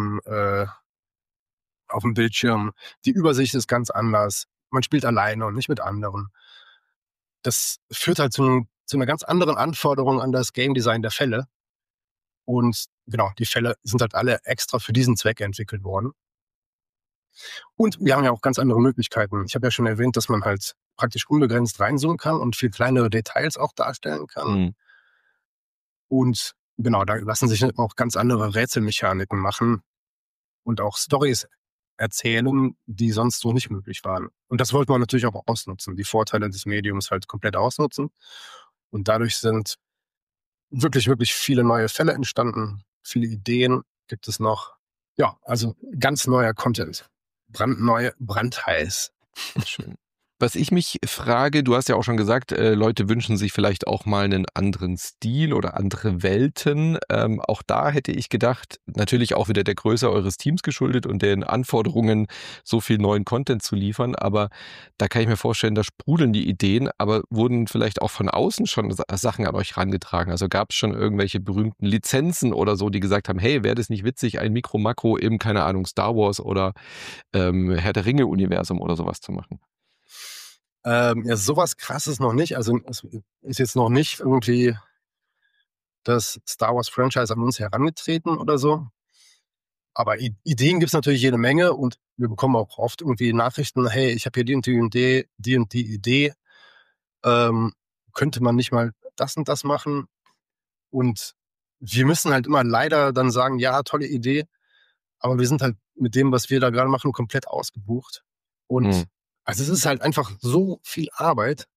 Bildschirm. Die Übersicht ist ganz anders. Man spielt alleine und nicht mit anderen. Das führt halt zu einer ganz anderen Anforderung an das Game Design der Fälle. Und genau, die Fälle sind halt alle extra für diesen Zweck entwickelt worden. Und wir haben ja auch ganz andere Möglichkeiten. Ich habe ja schon erwähnt, dass man halt praktisch unbegrenzt reinzoomen kann und viel kleinere Details auch darstellen kann. Und genau, da lassen sich auch ganz andere Rätselmechaniken machen und auch Storys erzählen, die sonst so nicht möglich waren. Und das wollte man natürlich auch ausnutzen, die Vorteile des Mediums halt komplett ausnutzen. Und dadurch sind wirklich, wirklich viele neue Fälle entstanden, viele Ideen gibt es noch. Ja, also ganz neuer Content. Brandneu, brandheiß. Schön. Was ich mich frage, du hast ja auch schon gesagt, Leute wünschen sich vielleicht auch mal einen anderen Stil oder andere Welten. Auch da hätte ich gedacht, natürlich auch wieder der Größe eures Teams geschuldet und den Anforderungen, so viel neuen Content zu liefern. Aber da kann ich mir vorstellen, da sprudeln die Ideen, aber wurden vielleicht auch von außen schon Sachen an euch herangetragen? Also gab es schon irgendwelche berühmten Lizenzen oder so, die gesagt haben, hey, wäre das nicht witzig, ein Mikro-Makro im, keine Ahnung, Star Wars oder Herr der Ringe-Universum oder sowas zu machen? Ja, sowas Krasses noch nicht. Also es ist jetzt noch nicht irgendwie das Star Wars Franchise an uns herangetreten oder so. Aber Ideen gibt es natürlich jede Menge und wir bekommen auch oft irgendwie Nachrichten, hey, ich habe hier die und die Idee. Könnte man nicht mal das und das machen? Und wir müssen halt immer leider dann sagen, ja, tolle Idee, aber wir sind halt mit dem, was wir da gerade machen, komplett ausgebucht. Und also es ist halt einfach so viel Arbeit,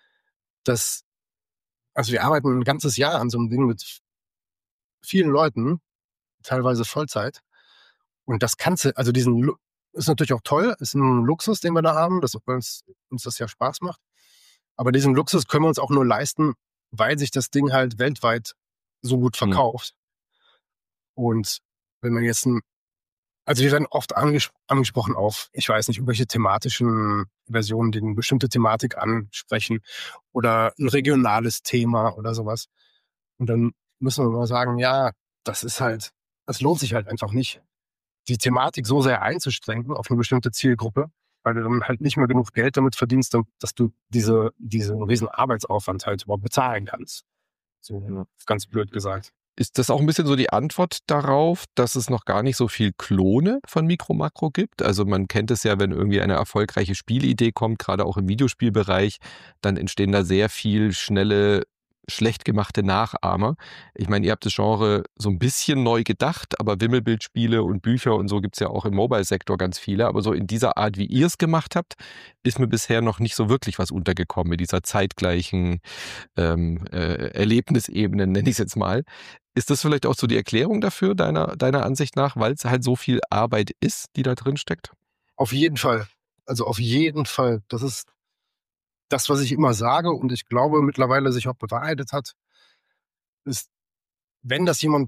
also wir arbeiten ein ganzes Jahr an so einem Ding mit vielen Leuten, teilweise Vollzeit. Und das kannst du, also ist natürlich auch toll, ist ein Luxus, den wir da haben, weil uns das ja Spaß macht. Aber diesen Luxus können wir uns auch nur leisten, weil sich das Ding halt weltweit so gut verkauft. Und wenn man jetzt also wir werden oft angesprochen auf, ich weiß nicht, irgendwelche thematischen Versionen, die eine bestimmte Thematik ansprechen oder ein regionales Thema oder sowas. Und dann müssen wir mal sagen, ja, das lohnt sich halt einfach nicht, die Thematik so sehr einzuschränken auf eine bestimmte Zielgruppe, weil du dann halt nicht mehr genug Geld damit verdienst, dass du diesen riesen Arbeitsaufwand halt überhaupt bezahlen kannst. So ganz blöd gesagt. Ist das auch ein bisschen so die Antwort darauf, dass es noch gar nicht so viel Klone von Mikro Makro gibt? Also man kennt es ja, wenn irgendwie eine erfolgreiche Spielidee kommt, gerade auch im Videospielbereich, dann entstehen da sehr viel schnelle, schlecht gemachte Nachahmer. Ich meine, ihr habt das Genre so ein bisschen neu gedacht, aber Wimmelbildspiele und Bücher und so gibt's ja auch im Mobile-Sektor ganz viele. Aber so in dieser Art, wie ihr es gemacht habt, ist mir bisher noch nicht so wirklich was untergekommen mit dieser zeitgleichen Erlebnisebene, nenne ich es jetzt mal. Ist das vielleicht auch so die Erklärung dafür, deiner Ansicht nach, weil es halt so viel Arbeit ist, die da drin steckt? Auf jeden Fall. Also auf jeden Fall. Das ist das, was ich immer sage und ich glaube mittlerweile sich auch bewahrheitet hat, ist, wenn das jemand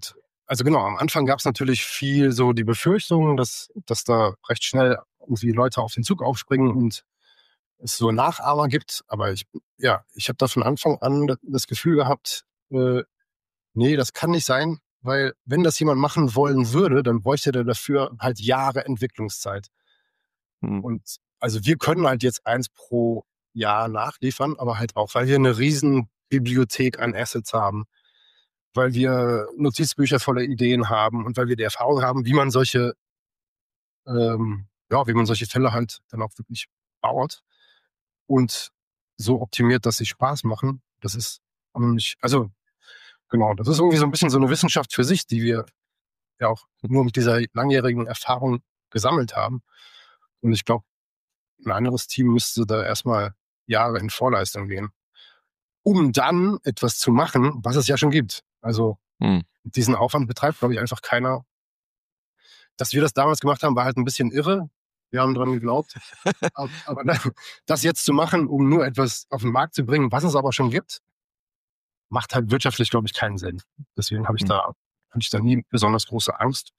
Also genau, am Anfang gab es natürlich viel so die Befürchtung, dass da recht schnell irgendwie Leute auf den Zug aufspringen und es so Nachahmer gibt. Aber ich habe da von Anfang an das Gefühl gehabt, nee, das kann nicht sein, weil wenn das jemand machen wollen würde, dann bräuchte der dafür halt Jahre Entwicklungszeit. Und also wir können halt jetzt 1 pro Jahr nachliefern, aber halt auch, weil wir eine riesen Bibliothek an Assets haben, weil wir Notizbücher voller Ideen haben und weil wir die Erfahrung haben, wie man solche Fälle halt dann auch wirklich baut und so optimiert, dass sie Spaß machen. Das ist nicht, also genau, das ist irgendwie so ein bisschen so eine Wissenschaft für sich, die wir ja auch nur mit dieser langjährigen Erfahrung gesammelt haben. Und ich glaube, ein anderes Team müsste da erstmal Jahre in Vorleistung gehen, um dann etwas zu machen, was es ja schon gibt. Also diesen Aufwand betreibt, glaube ich, einfach keiner. Dass wir das damals gemacht haben, war halt ein bisschen irre. Wir haben dran geglaubt. Aber das jetzt zu machen, um nur etwas auf den Markt zu bringen, was es aber schon gibt, macht halt wirtschaftlich, glaube ich, keinen Sinn. Deswegen habe ich da nie besonders große Angst.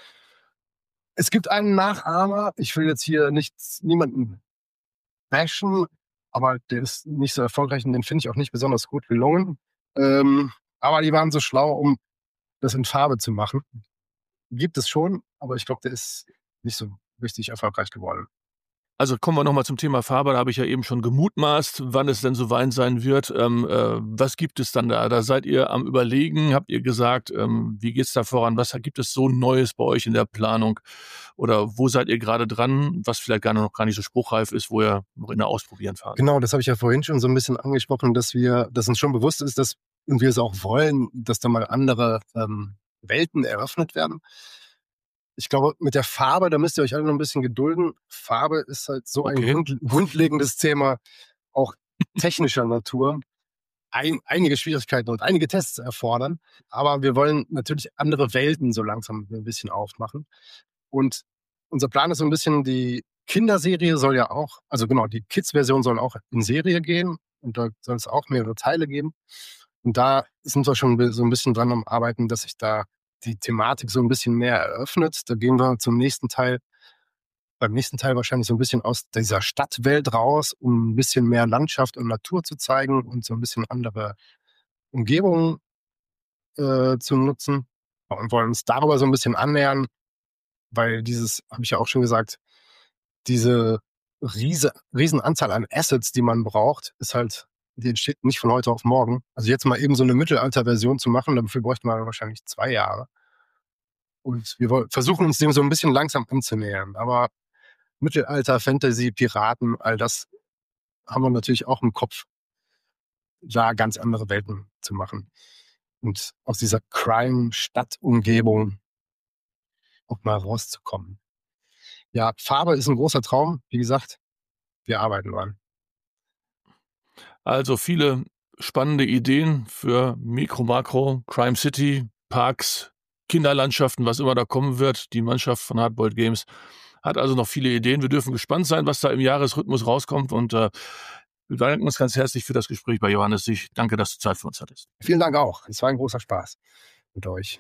Es gibt einen Nachahmer. Ich will jetzt hier niemanden bashen, aber der ist nicht so erfolgreich und den finde ich auch nicht besonders gut gelungen. Aber die waren so schlau, um das in Farbe zu machen. Gibt es schon, aber ich glaube, der ist nicht so richtig erfolgreich geworden. Also kommen wir nochmal zum Thema Farbe. Da habe ich ja eben schon gemutmaßt, wann es denn so weit sein wird. Was gibt es dann da? Da seid ihr am Überlegen, habt ihr gesagt, wie geht's da voran? Was gibt es so Neues bei euch in der Planung? Oder wo seid ihr gerade dran, was vielleicht noch gar nicht so spruchreif ist, wo ihr noch in der Ausprobieren fahrt? Genau, das habe ich ja vorhin schon so ein bisschen angesprochen, dass uns schon bewusst ist, und wir es auch wollen, dass da mal andere Welten eröffnet werden. Ich glaube, mit der Farbe, da müsst ihr euch alle noch ein bisschen gedulden. Farbe ist halt so ein grundlegendes Thema, auch technischer Natur. Einige Schwierigkeiten und einige Tests erfordern. Aber wir wollen natürlich andere Welten so langsam ein bisschen aufmachen. Und unser Plan ist so ein bisschen, die Kinderserie soll ja auch, also genau, die Kids-Version soll auch in Serie gehen. Und da soll es auch mehrere Teile geben. Und da sind wir schon so ein bisschen dran am Arbeiten, dass sich da die Thematik so ein bisschen mehr eröffnet. Da gehen wir beim nächsten Teil wahrscheinlich so ein bisschen aus dieser Stadtwelt raus, um ein bisschen mehr Landschaft und Natur zu zeigen und so ein bisschen andere Umgebungen zu nutzen. Und wollen uns darüber so ein bisschen annähern, weil habe ich ja auch schon gesagt, diese riesen Anzahl an Assets, die man braucht, die entsteht nicht von heute auf morgen. Also jetzt mal eben so eine Mittelalter-Version zu machen, dafür bräuchte man wahrscheinlich 2 Jahre. Und wir versuchen uns dem so ein bisschen langsam anzunähern. Aber Mittelalter, Fantasy, Piraten, all das haben wir natürlich auch im Kopf, da ganz andere Welten zu machen. Und aus dieser Crime-Stadt-Umgebung auch mal rauszukommen. Ja, Farbe ist ein großer Traum. Wie gesagt, wir arbeiten dran. Also viele spannende Ideen für Mikro, Makro, Crime City, Parks, Kinderlandschaften, was immer da kommen wird. Die Mannschaft von Hardboiled Games hat also noch viele Ideen. Wir dürfen gespannt sein, was da im Jahresrhythmus rauskommt. Und wir danken uns ganz herzlich für das Gespräch bei Johannes. Ich danke, dass du Zeit für uns hattest. Vielen Dank auch. Es war ein großer Spaß mit euch.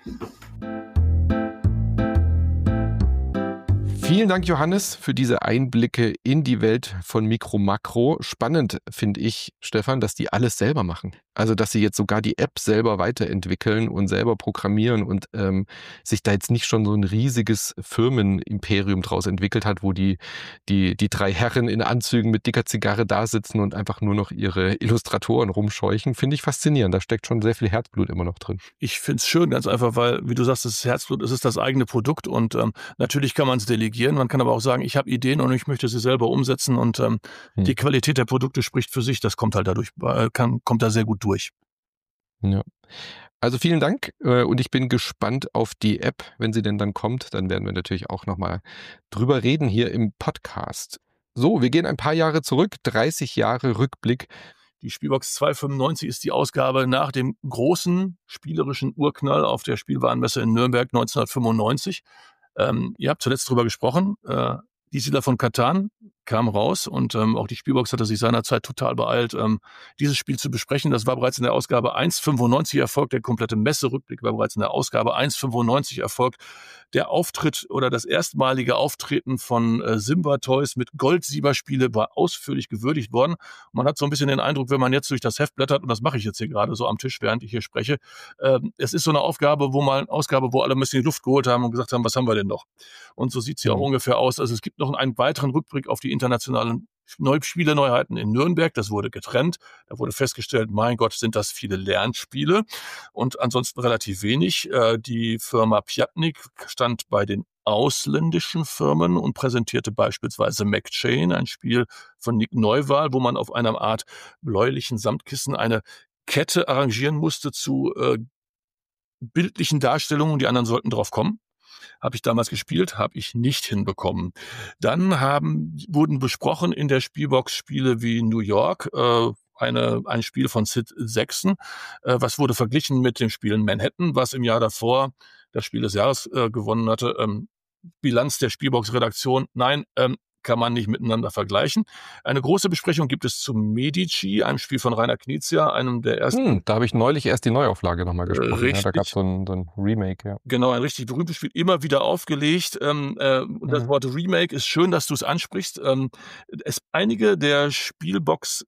Vielen Dank, Johannes, für diese Einblicke in die Welt von Mikro Makro. Spannend finde ich, Stefan, dass die alles selber machen. Also, dass sie jetzt sogar die App selber weiterentwickeln und selber programmieren und sich da jetzt nicht schon so ein riesiges Firmenimperium draus entwickelt hat, wo die 3 Herren in Anzügen mit dicker Zigarre da sitzen und einfach nur noch ihre Illustratoren rumscheuchen. Finde ich faszinierend. Da steckt schon sehr viel Herzblut immer noch drin. Ich finde es schön, ganz einfach, weil, wie du sagst, das Herzblut, es ist das eigene Produkt und natürlich kann man es delegieren. Man kann aber auch sagen, ich habe Ideen und ich möchte sie selber umsetzen und die Qualität der Produkte spricht für sich. Das kommt halt dadurch, kommt da sehr gut durch. Ja. Also vielen Dank und ich bin gespannt auf die App. Wenn sie denn dann kommt, dann werden wir natürlich auch nochmal drüber reden hier im Podcast. So, wir gehen ein paar Jahre zurück, 30 Jahre Rückblick. Die Spielbox 295 ist die Ausgabe nach dem großen spielerischen Urknall auf der Spielwarenmesse in Nürnberg 1995. Ihr habt zuletzt drüber gesprochen. Die Siedler von Catan kam raus und auch die Spielbox hatte sich seinerzeit total beeilt, dieses Spiel zu besprechen. Das war bereits in der Ausgabe 1,95 erfolgt. Der komplette Messerückblick war bereits in der Ausgabe 1,95 erfolgt. Der Auftritt oder das erstmalige Auftreten von Simba Toys mit Goldsieber-Spiele war ausführlich gewürdigt worden. Und man hat so ein bisschen den Eindruck, wenn man jetzt durch das Heft blättert, und das mache ich jetzt hier gerade so am Tisch, während ich hier spreche, es ist so eine Ausgabe, wo alle ein bisschen die Luft geholt haben und gesagt haben, was haben wir denn noch? Und so sieht es ja auch ungefähr aus. Also es gibt noch einen weiteren Rückblick auf die internationalen Spieleneuheiten in Nürnberg. Das wurde getrennt. Da wurde festgestellt, mein Gott, sind das viele Lernspiele und ansonsten relativ wenig. Die Firma Piatnik stand bei den ausländischen Firmen und präsentierte beispielsweise McChain, ein Spiel von Nick Neuwahl, wo man auf einer Art bläulichen Samtkissen eine Kette arrangieren musste zu bildlichen Darstellungen. Die anderen sollten drauf kommen. Habe ich damals gespielt, habe ich nicht hinbekommen. Dann wurden besprochen in der Spielbox Spiele wie New York, ein Spiel von Sid Sexton, was wurde verglichen mit dem Spiel Manhattan, was im Jahr davor das Spiel des Jahres gewonnen hatte. Bilanz der Spielbox-Redaktion, nein, kann man nicht miteinander vergleichen. Eine große Besprechung gibt es zu Medici, einem Spiel von Rainer Knizia, einem der ersten. Da habe ich neulich erst die Neuauflage nochmal gesprochen. Richtig. Ja, da gab es so ein Remake. Ja. Genau, ein richtig berühmtes Spiel, immer wieder aufgelegt. Das Wort Remake ist schön, dass du es ansprichst. Einige der Spielbox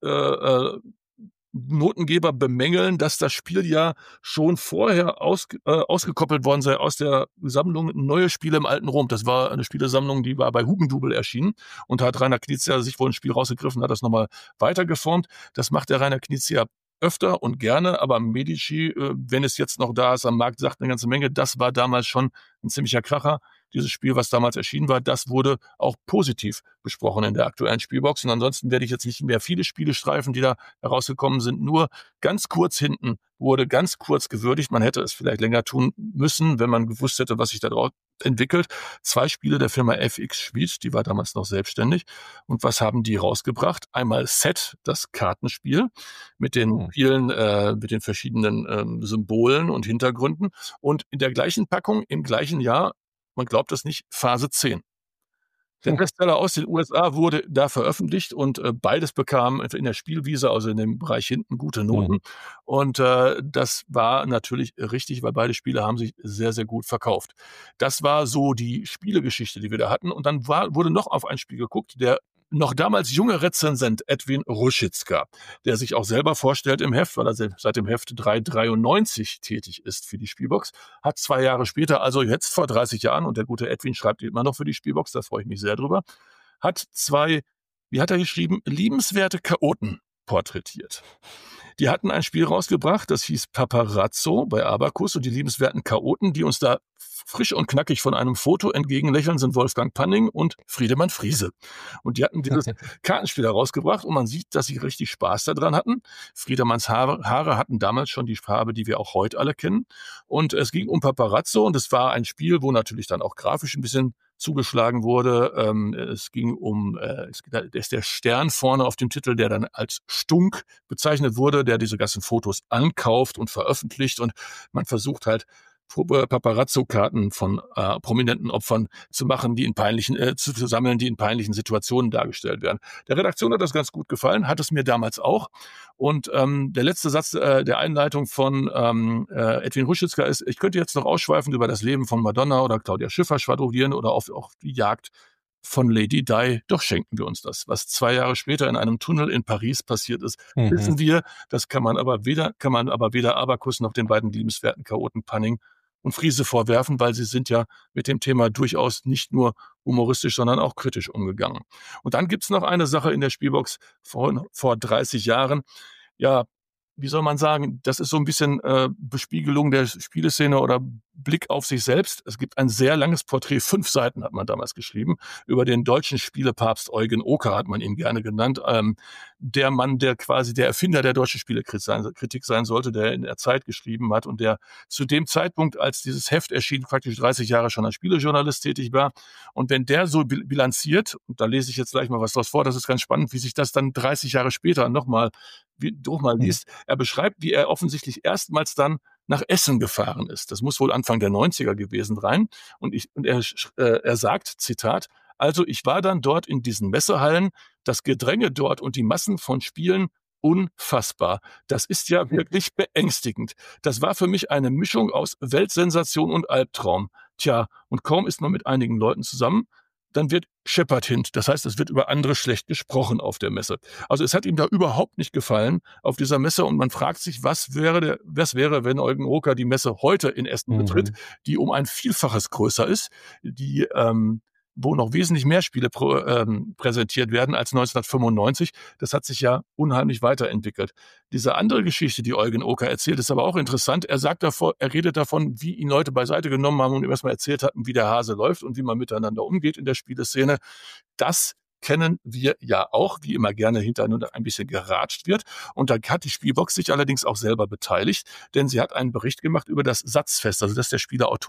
Notengeber bemängeln, dass das Spiel ja schon vorher ausgekoppelt worden sei aus der Sammlung Neue Spiele im alten Rom. Das war eine Spielesammlung, die war bei Hugendubel erschienen und hat Rainer Knizia sich wohl ein Spiel rausgegriffen, hat das nochmal weitergeformt. Das macht der Rainer Knizia öfter und gerne, aber Medici, wenn es jetzt noch da ist am Markt, sagt eine ganze Menge. Das war damals schon ein ziemlicher Kracher. Dieses Spiel, was damals erschienen war, das wurde auch positiv besprochen in der aktuellen Spielbox. Und ansonsten werde ich jetzt nicht mehr viele Spiele streifen, die da herausgekommen sind. Nur ganz kurz hinten wurde ganz kurz gewürdigt. Man hätte es vielleicht länger tun müssen, wenn man gewusst hätte, was sich da draus entwickelt. 2 Spiele der Firma FX Schmied, die war damals noch selbstständig. Und was haben die rausgebracht? Einmal Set, das Kartenspiel mit den vielen, mit den verschiedenen Symbolen und Hintergründen. Und in der gleichen Packung, im gleichen Jahr, man glaubt es nicht, Phase 10. Der Bestseller aus den USA wurde da veröffentlicht und beides bekam in der Spielwiese, also in dem Bereich hinten, gute Noten. Und das war natürlich richtig, weil beide Spiele haben sich sehr, sehr gut verkauft. Das war so die Spielegeschichte, die wir da hatten. Und dann wurde noch auf ein Spiel geguckt, der noch damals junge Rezensent Edwin Ruschitzka, der sich auch selber vorstellt im Heft, weil er seit dem Heft 393 tätig ist für die Spielbox, hat 2 Jahre später, also jetzt vor 30 Jahren, und der gute Edwin schreibt immer noch für die Spielbox, da freue ich mich sehr drüber, hat 2, wie hat er geschrieben, liebenswerte Chaoten porträtiert. Die hatten ein Spiel rausgebracht, das hieß Paparazzo bei Abacus, und die liebenswerten Chaoten, die uns da frisch und knackig von einem Foto entgegenlächeln, sind Wolfgang Panning und Friedemann Friese. Und die hatten dieses Kartenspiel herausgebracht und man sieht, dass sie richtig Spaß daran hatten. Friedemanns Haare hatten damals schon die Farbe, die wir auch heute alle kennen. Und es ging um Paparazzo und es war ein Spiel, wo natürlich dann auch grafisch ein bisschen zugeschlagen wurde. Es ging da ist der Stern vorne auf dem Titel, der dann als Stunk bezeichnet wurde, der diese ganzen Fotos ankauft und veröffentlicht, und man versucht halt Paparazzo-Karten von prominenten Opfern zu machen, die zu sammeln, die in peinlichen Situationen dargestellt werden. Der Redaktion hat das ganz gut gefallen, hat es mir damals auch. Und der letzte Satz der Einleitung von Edwin Ruschitzka ist: Ich könnte jetzt noch ausschweifend über das Leben von Madonna oder Claudia Schiffer schwadronieren oder auf die Jagd von Lady Di, doch schenken wir uns das. Was 2 Jahre später in einem Tunnel in Paris passiert ist, wissen wir, das kann man aber weder Abacus noch den beiden liebenswerten Chaoten Panning und Friese vorwerfen, weil sie sind ja mit dem Thema durchaus nicht nur humoristisch, sondern auch kritisch umgegangen. Und dann gibt's noch eine Sache in der Spielbox vor 30 Jahren. Ja, wie soll man sagen, das ist so ein bisschen Bespiegelung der Spieleszene oder Blick auf sich selbst. Es gibt ein sehr langes Porträt, 5 Seiten hat man damals geschrieben, über den deutschen Spielepapst Eugen Oker, hat man ihn gerne genannt. Der Mann, der quasi der Erfinder der deutschen Spielekritik sein sollte, der in der Zeit geschrieben hat und der zu dem Zeitpunkt, als dieses Heft erschien, praktisch 30 Jahre schon als Spielejournalist tätig war. Und wenn der so bilanziert, und da lese ich jetzt gleich mal was draus vor, das ist ganz spannend, wie sich das dann 30 Jahre später nochmal liest. Er beschreibt, wie er offensichtlich erstmals dann nach Essen gefahren ist. Das muss wohl Anfang der 90er gewesen sein. Und er sagt, Zitat, Also ich war dann dort in diesen Messehallen, das Gedränge dort und die Massen von Spielen, unfassbar. Das ist ja wirklich beängstigend. Das war für mich eine Mischung aus Weltsensation und Albtraum. Tja, und kaum ist man mit einigen Leuten zusammen, dann wird Shepard hint. Das heißt, es wird über andere schlecht gesprochen auf der Messe. Also es hat ihm da überhaupt nicht gefallen auf dieser Messe und man fragt sich, was wäre, wenn Eugen Oker die Messe heute in Essen betritt, die um ein Vielfaches größer ist, die wo noch wesentlich mehr Spiele präsentiert werden als 1995. Das hat sich ja unheimlich weiterentwickelt. Diese andere Geschichte, die Eugen Oker erzählt, ist aber auch interessant. Er redet davon, wie ihn Leute beiseite genommen haben und ihm erstmal erzählt hatten, wie der Hase läuft und wie man miteinander umgeht in der Spieleszene. Das kennen wir ja auch, wie immer gerne hintereinander ein bisschen geratscht wird. Und da hat die Spielbox sich allerdings auch selber beteiligt, denn sie hat einen Bericht gemacht über das Satzfest, also das ist der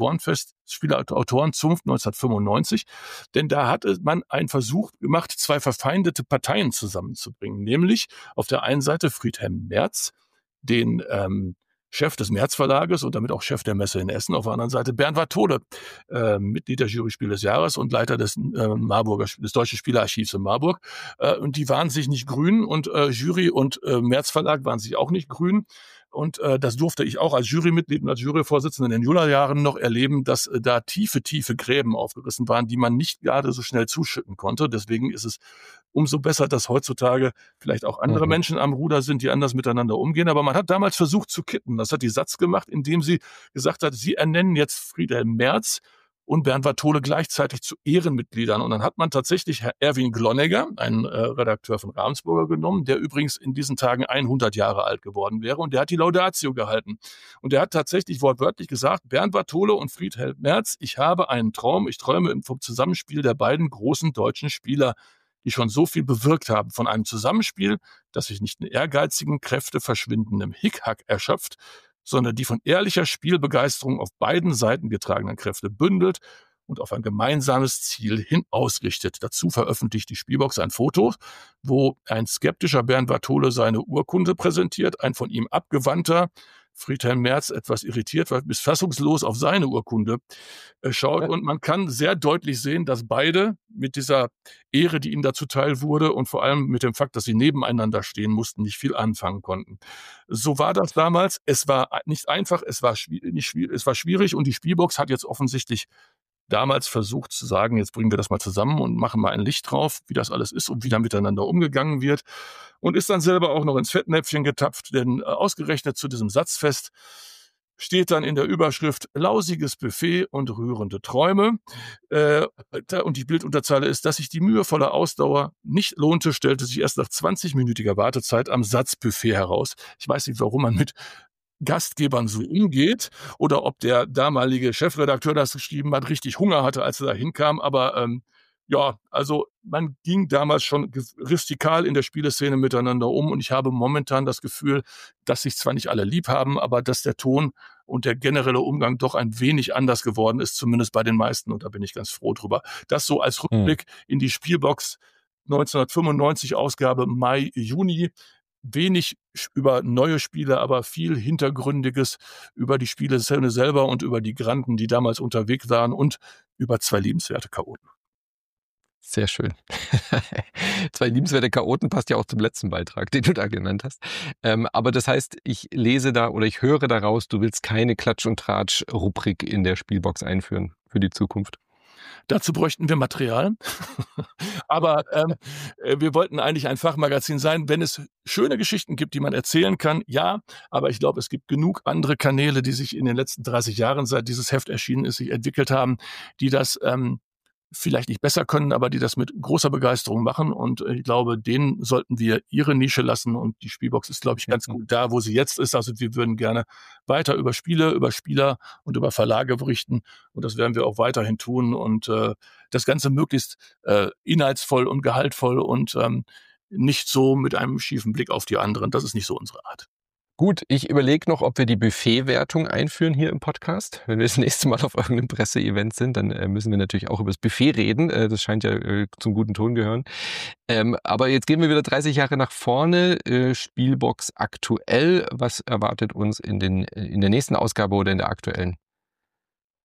Spielerautorenzunft 1995. Denn da hatte man einen Versuch gemacht, zwei verfeindete Parteien zusammenzubringen, nämlich auf der einen Seite Friedhelm Merz, den Chef des Merz Verlages und damit auch Chef der Messe in Essen. Auf der anderen Seite Bernd Wartole, Mitglied der Jury Spiel des Jahres und Leiter des Deutschen Spielerarchivs in Marburg. Und die waren sich nicht grün und Jury und Merz Verlag waren sich auch nicht grün. Und das durfte ich auch als Jurymitglied und als Juryvorsitzender in den Nullerjahren noch erleben, dass da tiefe Gräben aufgerissen waren, die man nicht gerade so schnell zuschütten konnte. Deswegen ist es umso besser, dass heutzutage vielleicht auch andere Menschen am Ruder sind, die anders miteinander umgehen. Aber man hat damals versucht zu kitten. Das hat die Satz gemacht, indem sie gesagt hat, sie ernennen jetzt Friedhelm Merz und Bernd Wartole gleichzeitig zu Ehrenmitgliedern. Und dann hat man tatsächlich Herr Erwin Glonegger, einen Redakteur von Ravensburger, genommen, der übrigens in diesen Tagen 100 Jahre alt geworden wäre. Und der hat die Laudatio gehalten. Und der hat tatsächlich wortwörtlich gesagt, Bernd Wartole und Friedhelm Merz, ich habe einen Traum, ich träume vom Zusammenspiel der beiden großen deutschen Spieler, die schon so viel bewirkt haben, von einem Zusammenspiel, das sich nicht in ehrgeizigen, kräfteverschwindendem Hickhack erschöpft, sondern die von ehrlicher Spielbegeisterung auf beiden Seiten getragenen Kräfte bündelt und auf ein gemeinsames Ziel hin ausrichtet. Dazu veröffentlicht die Spielbox ein Foto, wo ein skeptischer Bernd Wartole seine Urkunde präsentiert, ein von ihm abgewandter Friedhelm Merz etwas irritiert, bis fassungslos auf seine Urkunde schaut. Und man kann sehr deutlich sehen, dass beide mit dieser Ehre, die ihnen dazu teil wurde und vor allem mit dem Fakt, dass sie nebeneinander stehen mussten, nicht viel anfangen konnten. So war das damals. Es war nicht einfach, es war schwierig und die Spielbox hat jetzt offensichtlich damals versucht zu sagen, jetzt bringen wir das mal zusammen und machen mal ein Licht drauf, wie das alles ist und wie da miteinander umgegangen wird. Und ist dann selber auch noch ins Fettnäpfchen getapft, denn ausgerechnet zu diesem Satzfest steht dann in der Überschrift lausiges Buffet und rührende Träume. Und die Bildunterzeile ist, dass sich die mühevolle Ausdauer nicht lohnte, stellte sich erst nach 20-minütiger Wartezeit am Satzbuffet heraus. Ich weiß nicht, warum man mit Gastgebern so umgeht oder ob der damalige Chefredakteur das geschrieben hat, richtig Hunger hatte, als er da hinkam. Aber ja, also man ging damals schon rustikal in der Spieleszene miteinander um und ich habe momentan das Gefühl, dass sich zwar nicht alle lieb haben, aber dass der Ton und der generelle Umgang doch ein wenig anders geworden ist, zumindest bei den meisten und da bin ich ganz froh drüber. Das so als Rückblick in die Spielbox 1995 Ausgabe Mai, Juni. Wenig über neue Spiele, aber viel Hintergründiges über die Spieleszene selber und über die Granden, die damals unterwegs waren und über zwei liebenswerte Chaoten. Sehr schön. Zwei liebenswerte Chaoten passt ja auch zum letzten Beitrag, den du da genannt hast. Aber das heißt, ich lese da oder ich höre daraus, du willst keine Klatsch- und Tratsch-Rubrik in der Spielbox einführen für die Zukunft. Dazu bräuchten wir Material. Aber wir wollten eigentlich ein Fachmagazin sein. Wenn es schöne Geschichten gibt, die man erzählen kann, ja. Aber ich glaube, es gibt genug andere Kanäle, die sich in den letzten 30 Jahren, seit dieses Heft erschienen ist, sich entwickelt haben, die das vielleicht nicht besser können, aber die das mit großer Begeisterung machen. Und ich glaube, denen sollten wir ihre Nische lassen. Und die Spielbox ist, glaube ich, ganz gut da, wo sie jetzt ist. Also wir würden gerne weiter über Spiele, über Spieler und über Verlage berichten. Und das werden wir auch weiterhin tun. Und das Ganze möglichst inhaltsvoll und gehaltvoll und nicht so mit einem schiefen Blick auf die anderen. Das ist nicht so unsere Art. Gut, ich überlege noch, ob wir die Buffet-Wertung einführen hier im Podcast. Wenn wir das nächste Mal auf irgendeinem Presseevent sind, dann müssen wir natürlich auch über das Buffet reden. Das scheint ja zum guten Ton gehören. Aber jetzt gehen wir wieder 30 Jahre nach vorne. Spielbox aktuell. Was erwartet uns in der nächsten Ausgabe oder in der aktuellen?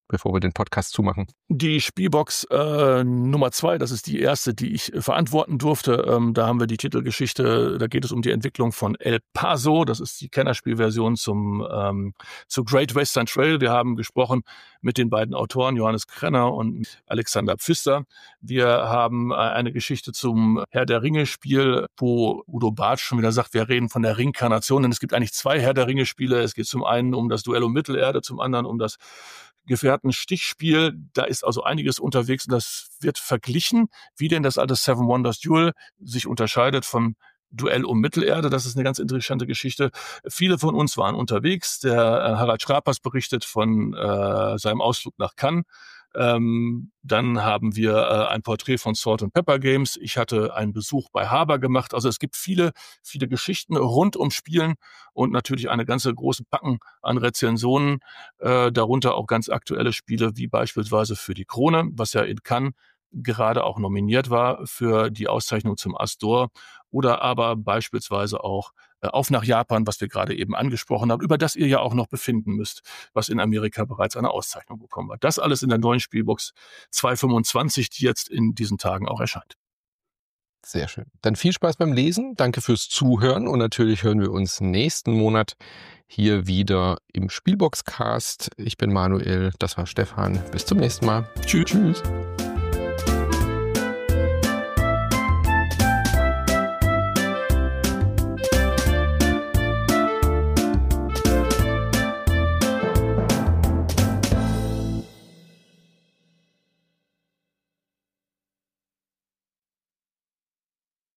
bevor wir den Podcast zumachen? Die Spielbox Nummer 2, das ist die erste, die ich verantworten durfte. Da haben wir die Titelgeschichte, da geht es um die Entwicklung von El Paso. Das ist die Kennerspielversion zu Great Western Trail. Wir haben gesprochen mit den beiden Autoren, Johannes Krenner und Alexander Pfister. Wir haben eine Geschichte zum Herr der Ringe-Spiel, wo Udo Bartsch schon wieder sagt, wir reden von der Rinkarnation, denn es gibt eigentlich 2 Herr der Ringe-Spiele. Es geht zum einen um das Duell um Mittelerde, zum anderen um das Gefährten-Stichspiel. Da ist also einiges unterwegs und das wird verglichen, wie denn das alte Seven Wonders Duel sich unterscheidet vom Duell um Mittelerde. Das ist eine ganz interessante Geschichte. Viele von uns waren unterwegs. Der Harald Schrapers berichtet von seinem Ausflug nach Cannes. Dann haben wir ein Porträt von Salt and Pepper Games. Ich hatte einen Besuch bei Haber gemacht. Also es gibt viele, viele Geschichten rund um Spielen und natürlich eine ganze große Packen an Rezensionen, darunter auch ganz aktuelle Spiele, wie beispielsweise für die Krone, was ja in Cannes gerade auch nominiert war für die Auszeichnung zum Astor, oder aber beispielsweise auch Auf nach Japan, was wir gerade eben angesprochen haben, über das ihr ja auch noch befinden müsst, was in Amerika bereits eine Auszeichnung bekommen hat. Das alles in der neuen Spielbox 225, die jetzt in diesen Tagen auch erscheint. Sehr schön. Dann viel Spaß beim Lesen. Danke fürs Zuhören und natürlich hören wir uns nächsten Monat hier wieder im Spielboxcast. Ich bin Manuel, das war Stefan. Bis zum nächsten Mal. Tschüss. Tschüss.